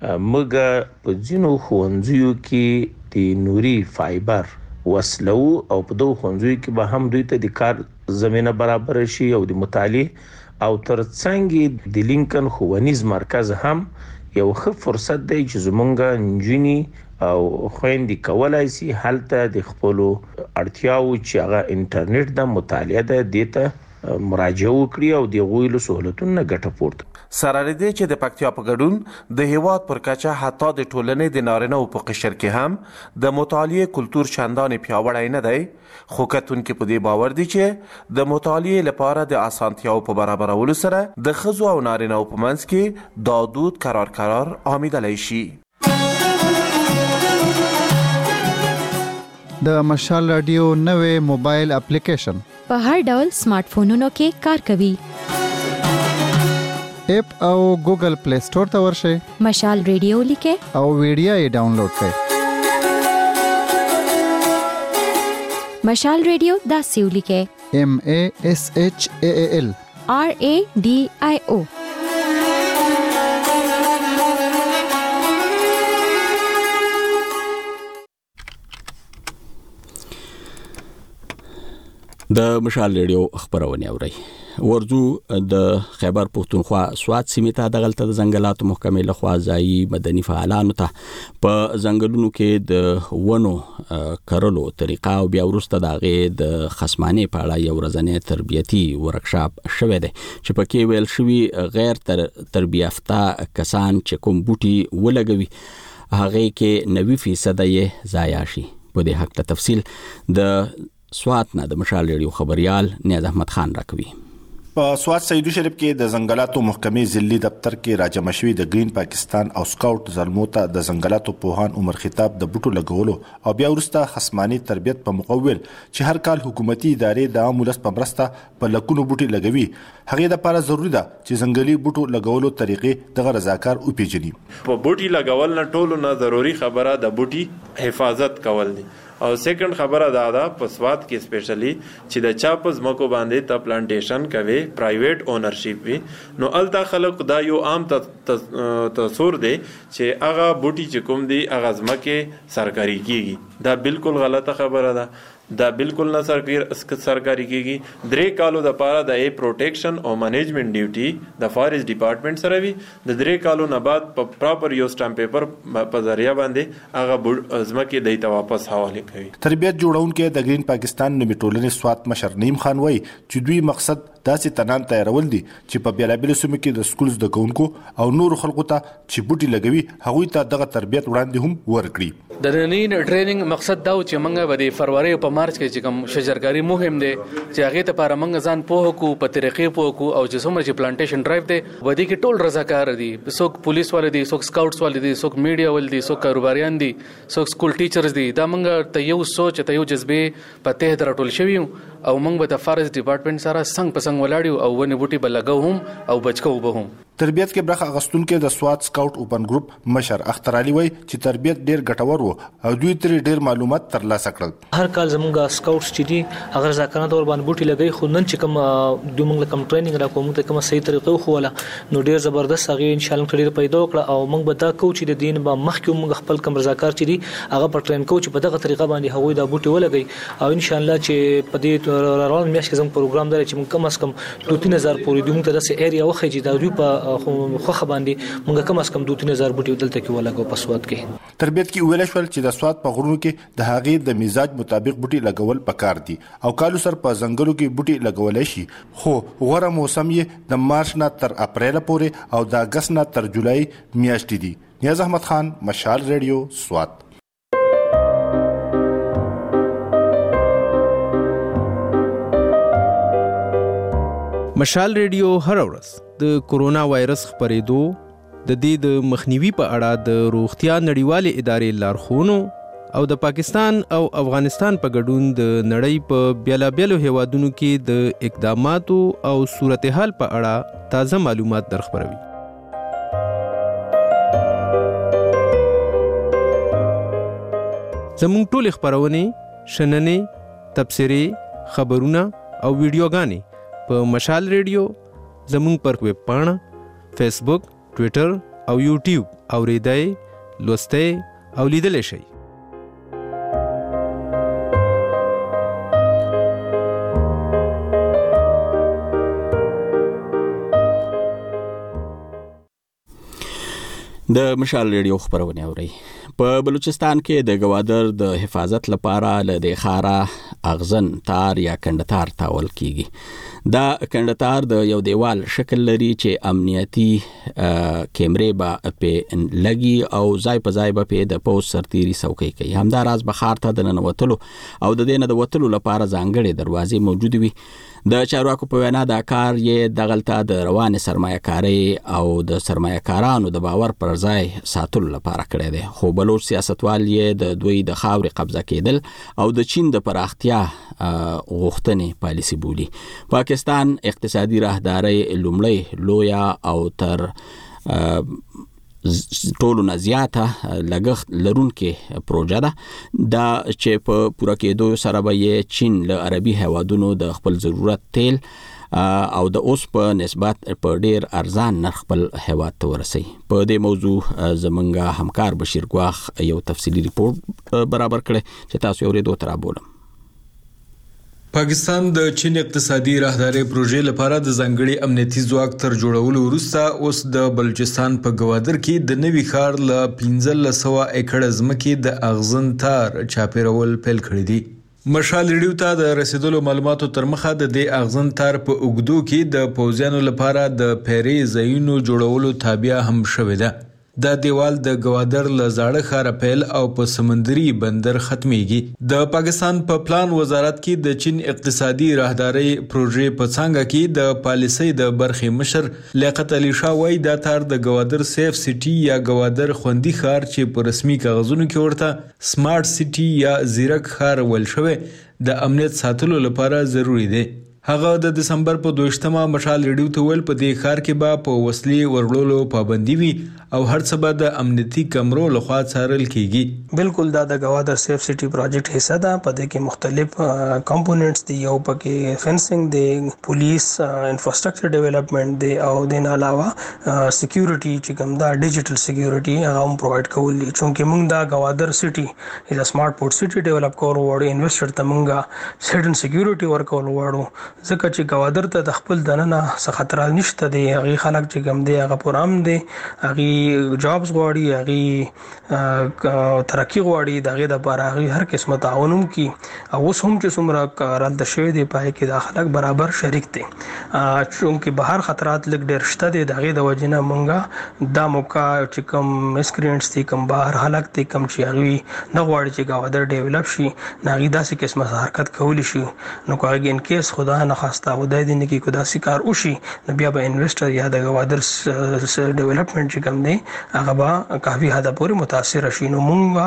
Speaker 25: موږ په ځینو ښوونځیو کې د نوري فایبر وسلو او په دوه ښوونځیو کې به هم دوی ته د کار زمینه برابر شي او د مطالعې او ترڅنګ د لینکن ښوونیز مرکز هم یو ښه فرصت دی چې زمونږ نجونې او خویندې کولای شي هلته د خپلو اړتیاو چې هغه انټرنیټ د مطالعه ده دې ته مراجعه وکړي او د هغوی له سهولتونو نه ګټه پورته.
Speaker 5: سره له دې چې د پکتیا په ګډون د هیواد پر کچه حتی د ټولنې د نارینه‌و په قشر کې هم د مطالعې کلتور چندانې پیاوړی نه دی، خو کتونکي په دې باور دي چې د مطالعې لپاره د اسانتیاو په برابرولو سره د ښځو او نارینه‌و په منځ کې دا دود قرار قرار آمیدلی شي.
Speaker 11: د مشال رادیو نوې موبایل اپلیکیشن
Speaker 12: په هر ډول سمارټ فونونو کې کار کوي.
Speaker 11: اپ او ګوګل پلی سٹور ته ورشئ،
Speaker 12: مشال ریډیو لیکه
Speaker 11: او ویډیو یې ډاونلوډ کړئ.
Speaker 12: مشال ریډیو داسې ولیکئ
Speaker 11: M A S H A A L
Speaker 12: R A D I O.
Speaker 1: د مشال ریډیو خبرونه اوري. ورځو د خیبر پښتونخوا سواد سیمه ته د غلطه د ځنګلاتو محکمې له خوا ځایي مدني فعالانو ته په ځنګلونو کې د ونو کرلو طریقه او بیا ورسته د غې د خصمانه په اړه یو ورځنی تربیتی ورکشاپ شوه دی چې پکې ویل شوی غیر تر تربیافته کسان چې کوم بوټي ولګوي هغه کې نوي فیصد یې ضایع شي. په دې حق ته تفصیل د سوات نه د مشال ریډیو خبريال نیاز احمد خان راکوي.
Speaker 8: په سوات سیدو شریف کې د ځنګلاتو محکمې ضلعي دفتر کې راجمع شوی د گرین پاکستان او سکاوټ زلموته د ځنګلاتو پوهان عمر خطاب د بوټو لګولو او بیا ورسته خصماني تربیت په مقابل چې هر کال حکومتي ادارې د عام ولس په مرسته په لکونو بوټي لګوي هغه د لپاره ضروری ده چې ځنګلي بوټو لګولو طریقې د رضاکار او پیژني.
Speaker 9: په بوټي لګول نه ټولو نه ضروری خبره د بوټي حفاظت کول دي او سیکنډ خبره دا ده په سواد کې سپیشلی چې د چا په ځمکو باندې ته پلانټیشن کوي پرایویټ اونرشپ وي نو الته خلک دا یو عام تصور دی چې هغه بوټي چې کوم دی هغه ځمکه سرکاري کیږي. دا بالکل غلطه خبره ده. دا بالکل نه سرکاري کیږي. درې کالو د پاره د ای پروټیکشن او منیجمنت ډیوټي د فارست ډپارټمنټ سره وي. د درې کالو نه بعد په پراپر یو سټامپ پیپر په ذریعہ باندې هغه ځمکه دیته واپس حواله کوي.
Speaker 8: تربیت جوړونکو د گرین پاکستان نومي ټولنې سوات مشر نیم خان وای چې دوی مقصد داسې تنان تیارول دي چې په بیلابل سیمو کې د سکولز د کوونکو او نور خلکو ته چې بوټي لګوي هغوی ته دغه تربیت وړاندې هم ورکړي.
Speaker 10: د نننی ټریننګ مقصد دا و چې موږ به د فروری په مارچ کې چې کوم شجرکاری مهم دی چې هغه ته لپاره موږ ځان پوه کو په طریقې پوه کو او چې څومره چې پلانټیشن ډرایو دی ودی کې ټول رضاکار دي. څوک پولیس والے دي څوک سکاوټس والے دي څوک میډیا والے دي څوک کاروباریان دي څوک سکول ټیچرز دي. دا موږ ته یو سوچ ته یو جذبه په ته درټول شوی او موږ به د فارست ډپارټمنټ سره څنګه پسنګ ولاړیو او ونه بوټي بلګو هم او بچکو به هم.
Speaker 8: تربیت کې برخه اغستونکو د سوات سکاوټ اوپن ګروپ مشر اختر علي وای چې تربیت ډیر ګټور وو او دوی ترې ډیر معلومات ترلاسه کړل.
Speaker 13: هر کال زموږ سکاوټس چې دي اگر ځکه تور باندې بوټي لګي خو نن چې کوم دوی موږ کوم ټریننګ را کوم ته کوم صحیح طریقې خو ولا نو ډیر زبردست هغه ان شاء الله ډیر پیدا کړ او موږ به دا کو چې د دین به مخکې موږ خپل کوم رضاکار چې دي هغه په ټرین کو چې په دغه طریقه باندې هغوی دا بوټي ولګي او ان شاء الله چې په دې روان میاشت کې زموږ پروګرام دی چې موږ کم از کم دوه تین هزار پورې دوی ته داسې ایریا وخی چې دا دوی په خوخه باندې موږ کم از کم دوه تین هزار بوټي دلته کې ولګو په سواد کې.
Speaker 8: تربیت کې ویل شول چې د سواد په غرونو کې د هغې د مزاج مطابق بوټي لګول پکار دي او کالو سر په ځنګلو کې بوټي لګولای شي خو غوړه موسم یې د مارچ نه تر اپریل پورې او د اگست نه تر جولای میاشتې دي. نیاز احمد خان مشال ریډیو سواد.
Speaker 14: مشال ریډیو هر ورځ د کورونا وایرس خپرېدو د دې د مخنیوي په اړه د روغتیا نړیوالې ادارې لارښوونو او د پاکستان او افغانستان په ګډون د نړۍ په بیلابیلو هیوادونو کې د اقداماتو او صورتحال په اړه تازه معلومات درخبروي. زموږ ټول خبرونه شننې تبصرې خبرونه او ویډیوګانې په مشال ریډیو زموږ پر ویب پاڼه فیسبوک ټویټر او یوټیوب اوریدای لوستای او لیدلای شئ.
Speaker 1: د مشال ریډیو خبرونه اوري. په بلوچستان کې د گوادر د حفاظت لپاره ل خارا اغزن تار یا کندتار تاول کیږي. دا کندتار د یو دیوال شکل لري چې امنیتی کیمرې به په لګي او ځای په ځای به د پوس سرتيري څوکۍ کوي. همدا راز بخار ته د ننوتلو او د دې نه د وتلو لپاره ځانګړې دروازې موجود وي. د چارواکو په وینا دا کار یې دغلطه د روان سرمایه‌کاري او د سرمایه‌کارانو د باور پر ځای ساتلو لپاره کړی دی. خو بلوچ سیاستوال یې د دوی د خاورې قبضه کېدل او د چین د پراختیا غوښتنې پالیسي بولي. پاکستان اقتصادي راهداري لومړی لویا او تر ټولو نه زیاته لګښت لرونکې پروژه ده دا چې په پوره کېدو سره به یې چین له عربي هیوادونو د خپل ضرورت تیل او د اوس په نسبت په ډیر ارزان نرخ خپل هیواد ته ورسي. په دې موضوع زمونږ همکار بشیر ګواخ یو تفصیلی ریپورت برابر کړی چې تاسو یې اورېدو ته رابولم.
Speaker 2: پاکستان د چین اقتصادي راهداري پروژې لپاره د ځانګړي امنیتي ځواک تر جوړولو وروسته اوس د بلوچستان په ګوادر کې د نوي ښار له پنځلس سوه ایکړه ځمکې د اغزن تار چاپیرول پیل کړی دي. مشال ریډیو ته د رسیدلو معلوماتو تر مخه د دې اغزن تار په اوږدو کې د پوځیانو لپاره د پیری ځایونو جوړولو تابع هم شوې ده. دا دیوال د ګوادر له زاړه ښاره پیل او په سمندري بندر ختميږي. د پاکستان په پلان وزارت کې د چین اقتصادي راهداري پروژې په څنګه کې د پالیسۍ د برخې مشر لیاقت علي شاه وایي دا تار د ګوادر سیف سټي یا ګوادر خوندي ښار چې په رسمي کاغذونو کې ورته سمارټ سټي یا زیرک ښار ویل شوی د امنیت ساتلو لپاره ضروری دی. هغه د دسمبر په دوشتمه مشال ریډیو ته ویل په دې ښار کې به په وسلې ورغلولو پابندي وي او هر څه به د امنیتي کمرو لخوا څارل کیږي.
Speaker 4: بالکل دا د ګوادر سیف سټي پروجیکټ حصہ ده. په دې کې مختلف کمپوننټس دي. یو پکې فنسینګ دی، پولیس انفراستراکچر ډیولپمنٹ دی او د نه علاوه سکیورټي چې کوم دا ډیجیټل سکیورټي هغه هم پرووایډ کول دي. چونکه موږ دا ګوادر سټي از ا سمارټ پورټ سټي ډیولپ کول وړو انویسټر ته موږ سډن سکیورټي ورکول وړو ځکه چې ګوادر ته د خپل دننه څه خطر نشته دی. هغه خلک چې کوم دی هغه پرام دی، هغه جابز غواړي، هغه ترقی غواړي، دغه د لپاره هغه هر قسمه تعاونوم کی او اوس هم چې څومره کارل د شوی دی پای کې د خلک برابر شریک دي. چونکه بهر خطرات لګ ډیر شته دي. دغه د وجنه مونږه دا موقع چې کوم مسکرینټس دي، کوم بهر خلک دي، کوم چې هغه نه غواړي چې ګوادر ډیولپ شي، ناغي داسې قسمه حرکت کولی شي. نو کوي ان کیس خدا نه خواسته خدای دې نه کې کو داسې کار وشي نو بیا به انویسټر یا د ګوادر ډیولپمنٹ چې کوم دی هغه به کافي حد پورې متاثر شي. نو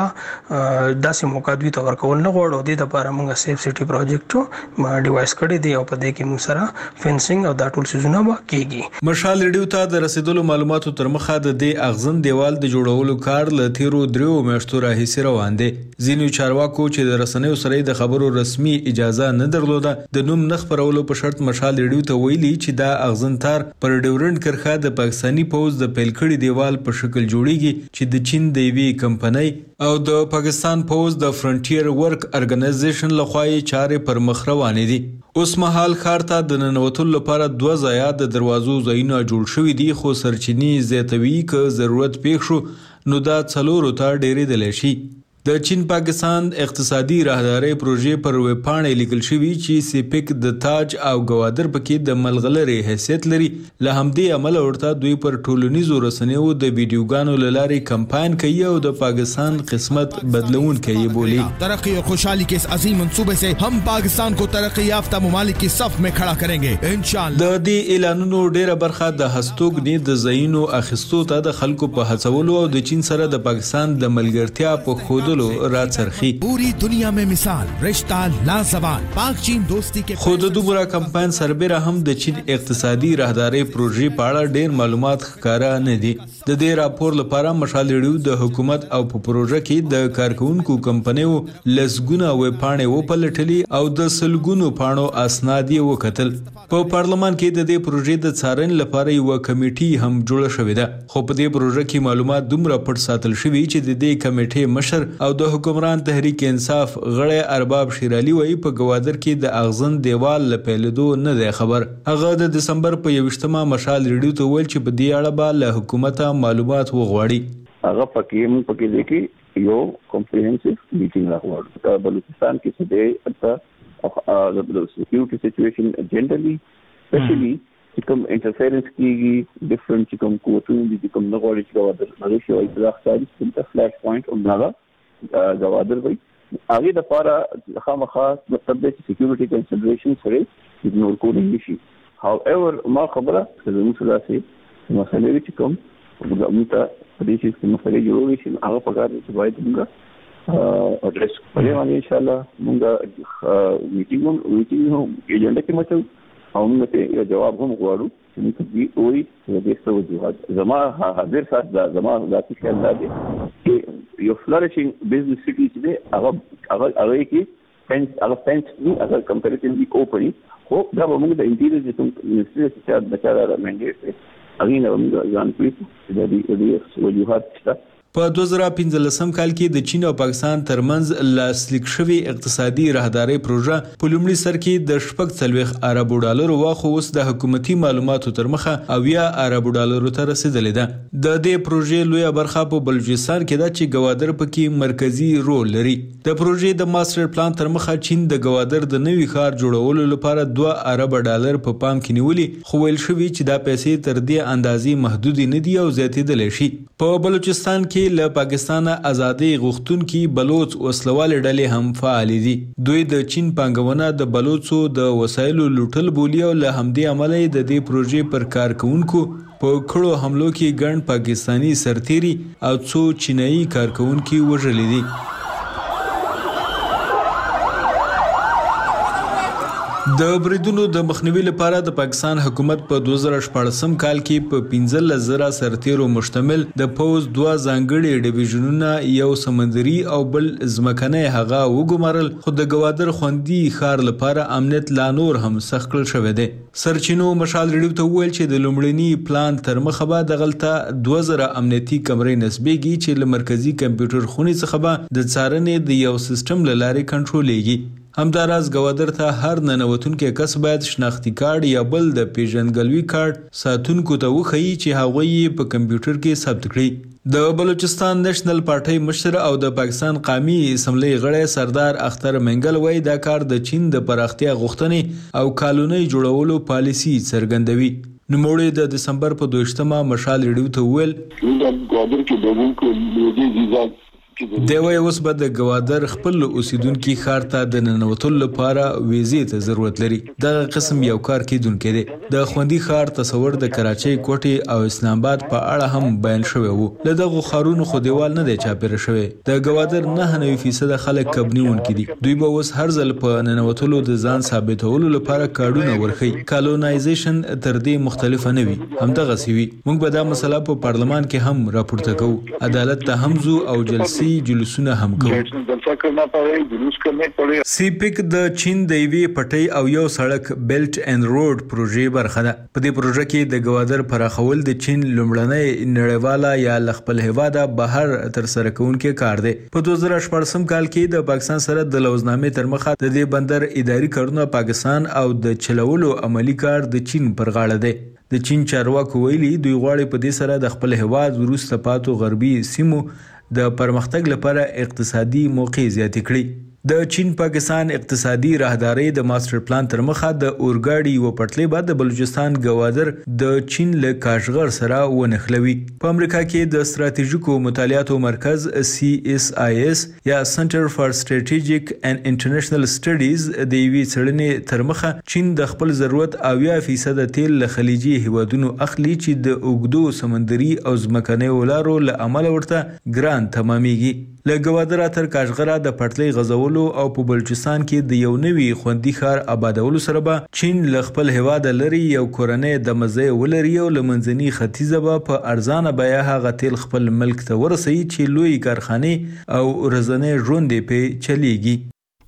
Speaker 4: مونږه داسې موقع دوی ته ورکول نه غواړو. د دې لپاره مونږه سیف سټي پروجیکټ ډیوایس کړی دی او په دې کې موږ سره فنسینګ او دا ټول سيزونه به کیږي.
Speaker 2: مشال ریډیو ته د رسیدلو معلوماتو تر مخه د دې اغزن دیوال د جوړولو کار له تیرو دریو میاشتو راهیسې روان دی. ځینو چارواکو چې د رسنیو سره د خبرو رسمي اجازه نه درلوده د نوم نه خبرولو په شرط مشال ریډیو ته ویلي چې دا اغزن تار پر ډیورنډ کرښه د پاکستانی پوز د پیل کړي دیوال په شکل جوړیږي چې د چین د یوې کمپنۍ او د پاکستان پوز د فرنټیر ورک ارګنایزیشن لخوا یې چارې پر مخ روانې دي. اوس مهال ښار ته د ننوتلو لپاره دوه ځایه د دروازو ځایونه جوړ شوي دي، خو سرچینې زیاتوي که ضرورت پیښ شو نو دا څلورو ته ډیرېدلی شي. د چین پاکستان اقتصادي راهداري پروژې پر ویب پاڼې لیکل شوی چې سیپک د تاج او ګوادر پکې د ملغلري حیثیت لري. له همدې عمل ورته دوی پر ټولنیزو رسنیو د ویډیوګانو لاري کمپاین کوي او د پاکستان قسمت بدلون کوي بولی.
Speaker 15: तरक्की और खुशहाली के इस अजीम मंसूबे से हम पाकिस्तान को तरक्की याफ्ता ममालिक की सफ में खड़ा करेंगे इंशाअल्लाह.
Speaker 2: د दې اعلانونو ډیره برخه د هستوګنې د زینو اخیستو ته د خلکو په هڅولو او د چین سره د پاکستان د ملګرتیا په خود
Speaker 15: पूरी दुनिया में मिसाल रिश्ता लाजवाल पाक चीन दोस्ती के
Speaker 2: خود دومره کمپاین سربېره هم د چین اقتصادي راهداري پروژې په اړه ډېر معلومات ښکارا نه دي. د دې راپور لپاره مشال ریډیو د حکومت او په پروژه کې د کارکونکو کمپنیو لسګونه ویب پاڼې وپلټلې او د سلګونو پاڼو اسناد یې وکتل. په پارلمان کې د دې پروژې د څارنې لپاره یو کمیټي هم جوړه شوې ده، خو په دې پروژه کې معلومات دومره پټ ساتل شوي چې د دې کمیټې مشر او د حکمران تحریک انصاف غړی ارباب شیرالي وایي په ګوادر کې د اغزن دیوال له پیلېدو نه دی خبر. هغه د دسمبر په یوویشتمه مشال ریډیو ته ویل چې په دې اړه به له حکومته معلومات وغواړي.
Speaker 16: هغه پکې موږ پکې لیکي یو کمپریهنسیو میټینګ راغواړو. بلوچستان کې څه دی د سکیورټي سچویشن جنرالي سپیشلی چې کوم انټرفیرنس کیږي ډیفرنٹ چې کوم قوتونه دي چې کوم نه غواړي چې ګوادر هغه شی او اطلاق ساري څه فلاش پوینټ او ناغه ګوادر وي هغه د لپاره خامخا مطلب د سکیورټي کنسیډریشن سره اګنور کول نشي. هاو ایور ما خبره زموږ سره سي مسله چې کوم موږ ته په دې چې مسله جوړوي چې هغه په کار کې باید موږ اډریس کړو باندې ان شاء الله موږ میټینګ میټینګ ایجنډا کې مچو او موږ ته جواب هم غواړو چې وي د څه وجوهات زما حاضر سات دا زما ذاتي خیال دی چې یو فلورشینګ بزنس سټي چې هغه هغه هغه کې فینس هغه فینس دی هغه کمپیریټیولی اوپن خو دا به موږ د انټیریور منسټری چې د چاره منډیټ دی هغه نه موږ ځان پېښ د دې وجوهات شته.
Speaker 2: په دوه زره پنځلسم کال کې د چین او پاکستان ترمنځ لاسلیک شوی اقتصادي راهداري پروژه په لومړي سر کې د شپږ څلوېښت اربو ډالرو واخو اوس د حکومتي معلوماتو تر مخه اویا اربو ډالرو ته رسیدلې ده. د دې پروژې لویه برخه په بلوچستان کې ده چې ګوادر پکې مرکزی رول لري. د پروژې د ماستر پلان تر مخه چین د ګوادر د نوي ښار جوړولو لپاره دوه ارب ډالر په پام کې نیولي، خو ویل شوی چې دا پیسې تر دې اندازې محدود نه دي او زیاتېدلی شي. په بلوچستان کې له پاکستان ازادي غوښتونکي بلوچ وسلوال ډلې هم فعال دي. دوی د چین پانګونه د بلوچو د وسایلو لوټل بولی او له همدې امله د دې پروژې پر کارکونکو په کړو حملو کې ګڼ پاکستانی سرتیري او څو چینایي کارکونکي وژلي دي. د بریدونو د مخنیوي لپاره د پاکستان حکومت په دوه زره شپاړسم کال کې په پنځلس زره سرتیرو مشتمل د پوز دوه ځانګړي ډیویژنونه یو سمندري او بل ځمکنی هغه وګمارل، خو د ګوادر خوندي ښار لپاره امنیت لا نور هم سخت کړل شوی دی. سرچینو مشال ریډیو ته وویل چې د لومړني پلان تر مخه به دغلته دوه زره امنیتي کمرې نسبېږي چې له مرکزي کمپیوټر خونې څخه به د څارنې د یو سیستم له لارې کنټرولېږي. همداراز ګوادر ته هر ننوتونکی کس باید شناختی کارت یا بل د پیژندګلوي کارت ساتونکو ته وښیي چې هغوی یې په کمپیوټر کې ثبت کړي. د بلوچستان نېشنل پارټۍ مشر او د پاکستان قومي اسمبلی غړی سردار اختر منګل وایي دا کار د چین د پراختیا غوښتنې او کالونۍ جوړولو پالیسي څرګندوي. نوموړي د دسمبر په دویشتمه مشال ریډیو ته وویل ګوادر کې لوګونکو لوګي ویزا دی وایي اوس به د ګوادر خپل اوسیدونکي ښار ته د ننوتلو لپاره ویزې ته ضرورت لري. دغه قسم یو کار کیدونکی دی. د خوندي ښار تصور د کراچۍ، کوټې او اسلام آباد په اړه هم بیان شوی و. له دغو ښارونو خو دیوال نه دی چاپېره شوی. د ګوادر نهه نوي فیصده خلک کبنیونکي دي. دوی به اوس هر ځل په ننوتلو د ځان ثابتولو لپاره کارډونه ورښیي. کالونایزیشن تر دې مختلفه نه وي، همدغسې وي. موږ به دا مسله په پارلمان کې هم راپورته کوو. عدالت ته هم ځو او جلسې جلوسونه هم کوي. سیپیک د چین د یوې پټۍ او یو سړک بیلټ اینډ روډ پروژې برخه ده. په دې پروژه کې د ګوادر پراخول د چین لومړنی نړیواله یا له خپل هیواده بهر ترسره کوونکی کار دی. په دوه زره شپاړسم کال کې د پاکستان سره د لوزنامې تر مخه د دې بندر اداري کارونه پاکستان او د چلولو عملی کار د چین پر غاړه دی. د چین چارواکو ویلي دوی غواړي په دې سره د خپل هیواد وروسته پاتو غربي سیمو د پرمختګ لپاره اقتصادي موقع زیاتې کړي. د چین پاکستان اقتصادي راهداري د ماستر پلان تر مخه د اورګاډي و پټلۍ بعد د بلوچستان ګوادر د چین له کاشغر سره ونښلوي. په امریکا کې د ستراتیژیکو مطالعاتو مرکز سی اس آی اس یا سنټر فار سټریټیجیک اینڈ انټرنیشنل سټډیز د یوې څېړنې تر مخه چین د خپل ضرورت اویا فیصد تیل له خلیجي هیوادونو اخلي چې د اوږدو سمندري او ځمکنیو لارو له امله ورته ګران تمامېږي. له ګوادره تر کاشغره د پټلۍ غځولو او په بلوچستان کې د یو نوي خوندي ښار آبادولو سره به چین له خپل هیواده لري یو کورنۍ د مزې ولري او له منځني ختیځه به په ارزانه بیه هغه تیل خپل ملک ته ورسوي چې لوی کارخانې او ورځنی ژوند یې پې چلیږي.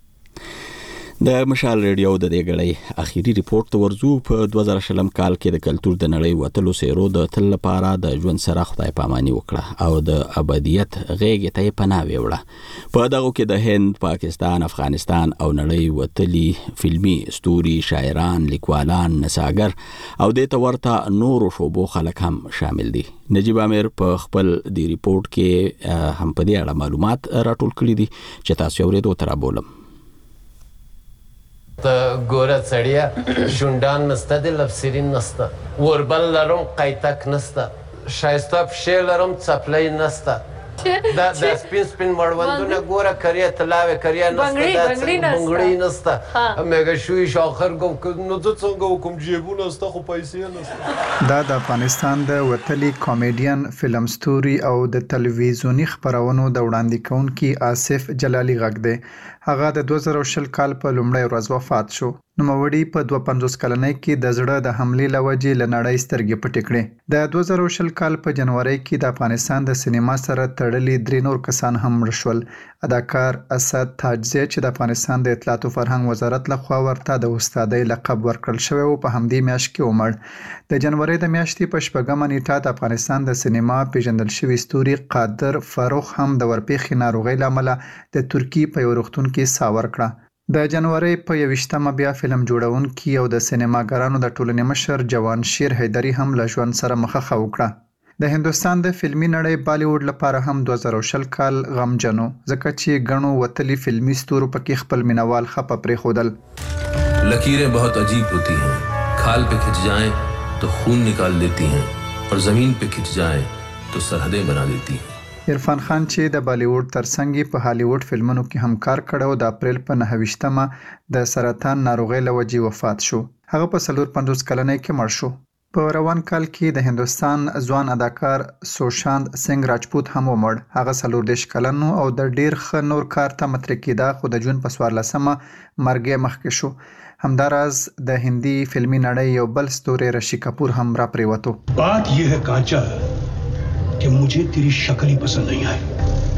Speaker 1: د مشال ریډیو د دې غړې اخیری ریپورت ته ورځو. په دوه زره شلم کال کې د کلتور د نړۍ وتلو سیرو د تل لپاره د ژوند سره خدای پاماني وکړه او د ابدیت غېږې ته یې پناه ویوړه. په دغو کې د هند، پاکستان، افغانستان او نړۍ وتلي فلمي ستوري، شاعران، لیکوالان، نڅاګر او دې ته ورته نورو شعبو خلک هم شامل دي. نجیب امیر په خپل دی ریپورت کې هم په دې اړه معلومات راټول کړي دي چې تاسو یې اورېدو ته رابولم.
Speaker 17: ته ګوره سړیه شونډان نسته د لفسرین نسته، وربل لرم قیتک نسته، ښایسته پښې لرم څپلۍ نسته، دا سپین سپین مړوندونه ګوره کریه طلاوې کریه نسته، بنګړۍ نسته، میږه شویش آخر نو زه څنګه وکړم جیبونه نسته خو پیسې نسته.
Speaker 11: دا د افغانستان د وتلي کامیډین، فلم ستوري او د تلویزیوني خپرونو د وړاندې کوونکي آصف جلالي غږ دی.
Speaker 18: هغه د دوه زره شل کال په لومړۍ ورځ وفات شو. نوموړي په دوه پنځوس کلنۍ کې د زړه د حملې له وجې له نړۍ سترګې پټې کړې. د دوه زره شل کال په جنوري کې د افغانستان د سینما سره تړلي درې نور کسان هم مړه شول. اداکار اسد تاجزی چې د افغانستان د اطلاعات او فرهنګ وزارت لخوا ورته د استادۍ لقب ورکړل شوی و په همدې میاشت کې ومړ. د جنوري د میاشتې په شپږمه نیټه د افغانستان د سینما پیژندل شوی ستوري قادر فاروق هم د ورپېښې ناروغۍ له امله د ترکیې په یو روغتون کې ساه ورکړه. د جنوري په یوویشتمه بیا فلم جوړونکي او د سینماګرانو د ټولنې مشر جوان شیر حیدري هم له ژوند سره مخه وکړه. د هندستان د فلمي نړۍ بالیوډ لپاره هم دوه زره شل کال غمجن و ځکه چې ګڼو وتلي فلمي ستورو پکې خپل مینوال خپه پرېښودل.
Speaker 19: लकीरें बहुत अजीब होती हैं, खाल पे खिंच जाएं तो खून निकाल देती हैं और ज़मीन पे खिंच जाएं तो सरहदें बना देती हैं.
Speaker 18: عرفان خان چې د بالیوډ ترڅنګ په هالیوډ فلمونو کې هم کار کړو د اپریل په نهه ویشتمه د سرطان ناروغۍ له وجې وفات شو. هغه په څلور پنځوس کلنۍ کې مړ شو. په روان کال کې د هندستان ځوان اداکار سوشانت سنگ راجپوت هم ومړ. هغه څلور دېرش کلن و او د ډیر ښه نور کار ته مترک کېده خو د جون په څوارلسمه مرګ یې مخکې شو. همداراز د هندي فلمي نړۍ یو بل ستوری رشی کپور هم را پریوتو.
Speaker 20: बात ये है कांचा कि मुझे तेरी शक्ल ही पसंद नहीं आई.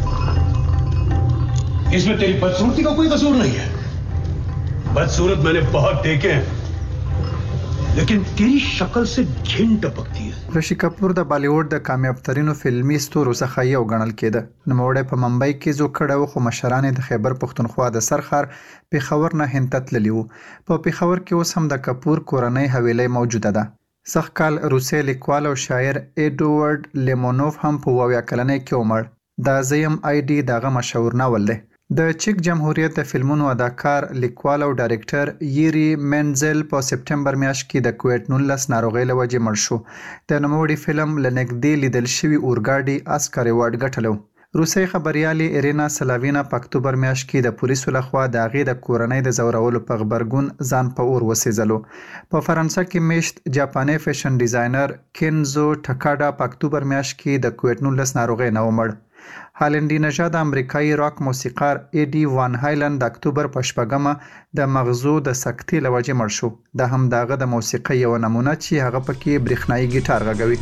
Speaker 20: इसमें तेरी बदसूरती का कोई कसूर नहीं है. बदसूरत मैंने बहुत देखे हैं लेकिन तेरी शक्ल से घिन टपकती है.
Speaker 18: رشی کپور د بالیوډ د کامیاب ترینو فلمي ستورو څخه یو ګڼل کېده. نوموړی په ممبئی کې زو کړه خو مشران د خیبر پښتونخوا د سرخار پیښور نه هند ته تللي وو. په پیښور کې اوس هم د کپور کورنۍ حویلۍ موجوده ده. سخت کال روسي لیکوال او شاعر ایډوارډ لیمونوف هم په اویا کلنۍ کې ومړ. د زیم آی ډي دغه مشهور ناول دی. د چک جمهوریت د فلمونو اداکار، لیکوال او ډایرکټر یری منزل په سپټمبر میاشت کې د کووډ نولس ناروغۍ له وجې مړ شو. د نوموړي فلم له نږدې لیدل شوي اورګاډي آسکر ایوارډ ګټلو. روسي خبريالي ایرینا سلاوینا په اکتوبر میاشت کې د پولیسو لخوا د هغې د کورنۍ د زورولو په غبرګون ځان په اور وسېځلو. په فرانسه کې میشت جاپاني فیشن ډیزاینر کینزو ټاکاډا په اکتوبر میاشت کې د کووډ نولس ناروغۍ نه ومړ. هالندي نژاد امریکایي راک موسیقار ایډي وان هایلن د اکتوبر په شپږمه د مغزو د سکتې له وجې مړ شو. دا هم دغه د موسیقۍ یو نمونه چې هغه پکې برېښنايي ګیټار غږوي.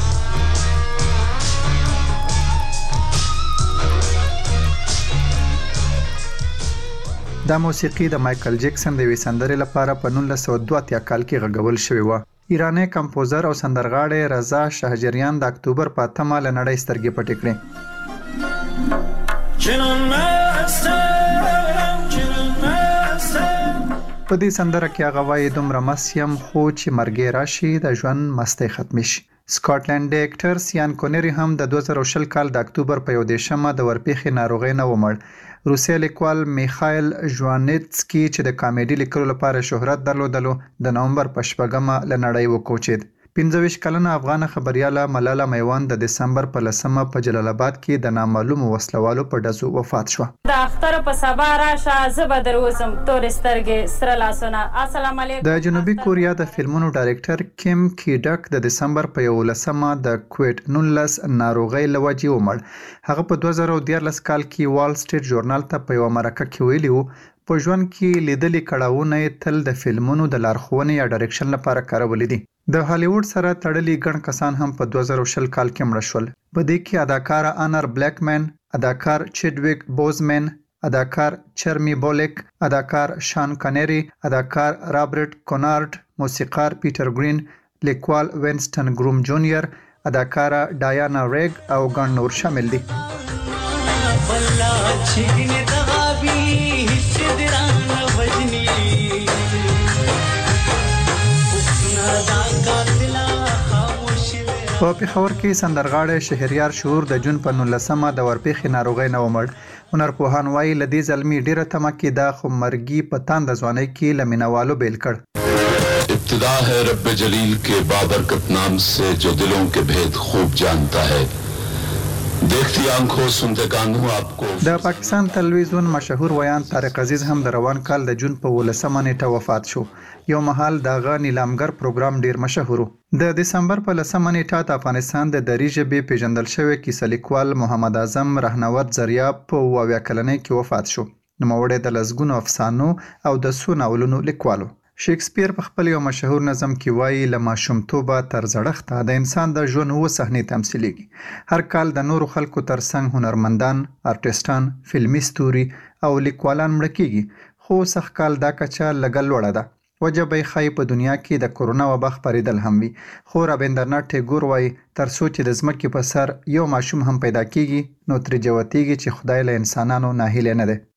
Speaker 18: دا موسیقي د مایکل جیکسن د یوې سندرې لپاره په نولس سوه دوه اتیا کال کې غږول شوې وه. ایرانی کمپوزر او سندرغاړی رضا شهجریان د اکتوبر په اتمه له نړۍ سترګې پټې کړې. په دې سندره کې هغه وایي دومره مست یم خو چې مرګ راشي د ژوند مستی ختمې شي. سکاټلنډي اکټر سیان کونری هم د دوه زره شل کال د اکتوبر په یو دېرشمه د ورپېښې ناروغۍ نه ومړ. روسي لیکوال میخایل ژوانیتسکي چې د کامیډي لیکلو لپاره شهرت درلودلو د نومبر په شپږمه له نړۍ وکوچېد. پنځه ویشت کلنه افغان خبرياله ملاله میوند د دسمبر په لسمه په جلال آباد کې د نامعلومو وسلوالو په ډزو وفات شوه.
Speaker 22: د اختر په سبا راشه زه به دروزم تور سترګې سره لاسونه. السلام علیکم.
Speaker 18: د جنوبي کوریا د فلمونو ډایرکټر کیم کیډک د دسمبر په یولسمه د کووډ نولس ناروغۍ له وجې ومړ. هغه په دوه زره دیارلس کال کې وال سټریټ ژورنال ته په یوه مرکه کې ویلي وو په ژوند کې لیدلي کړاوونه یې تل د فلمونو د لارښوونې یا ډایرکشن لپاره کارولي دي. د هالیوډ سره تړلي ګڼ کسان هم په دوه زره شل کال کې مړه شول. په دې کې اداکاره آنر بلیکمن، اداکار چیډویک بوزمن، اداکار چرمی بولیک، اداکار شان کنری، اداکار رابرټ کونارډ، موسیقار پیټر گرین، لیکوال وینسټن گروم جونیئر، اداکاره ډایانا ریګ او ګڼ نور شامل دي. په پیښور کې سندرغاړی شهریار شعور د جون په نولسمه د ورپېښې ناروغۍ نه ومړ. هنرپوهان وایي له دې زلمي ډیره تمه کېده خو مرګي په تانده ځوانۍ کې له مینوالو بیل کړ.
Speaker 23: ابتدا ہے رب جلیل کے بابرکت نام سے جو دلوں کے بھید خوب جانتا ہے دیکھتی آنکھوں سنتے کانوں آپ کو.
Speaker 18: د پاکستان تلویزیون مشهور ویان طارق عزیز هم د روان کال د جون په ولسمه نیټه وفات شو. یو مهال دغه نیلامګر پروګرام ډیر مشهور و. د دسمبر په لسمه نیټه د افغانستان د دري ژبې پیژندل شوی کیسه لیکوال محمد اعظم رهنورد زریاب په اویا کلنۍ کې وفات شو. نوموړی د لسګونو افسانو او د څو ناولونو لیکوالو. شکسپیر په خپل یو مشهور نظم کې وایي له ماشومتوبه تر زړښته د انسان د ژوند اووه صحنې تمثیلېږي. هر کال د نورو خلکو ترڅنګ هنرمندان، آرټسټان، فلمي ستوري او لیکوالان مړه کیږي، خو سږکال دا کچه لږه لوړه ده. وجه به یې ښایي په دنیا کې د کرونا وبا خپرېدل هم وي، خو رابندرناټ ټیګور وایي تر څو چې د ځمکې په سر یو ماشوم هم پیدا کیږي نو ترې جوتېږي چې خدای له انسانانو ناهیلی نه دی.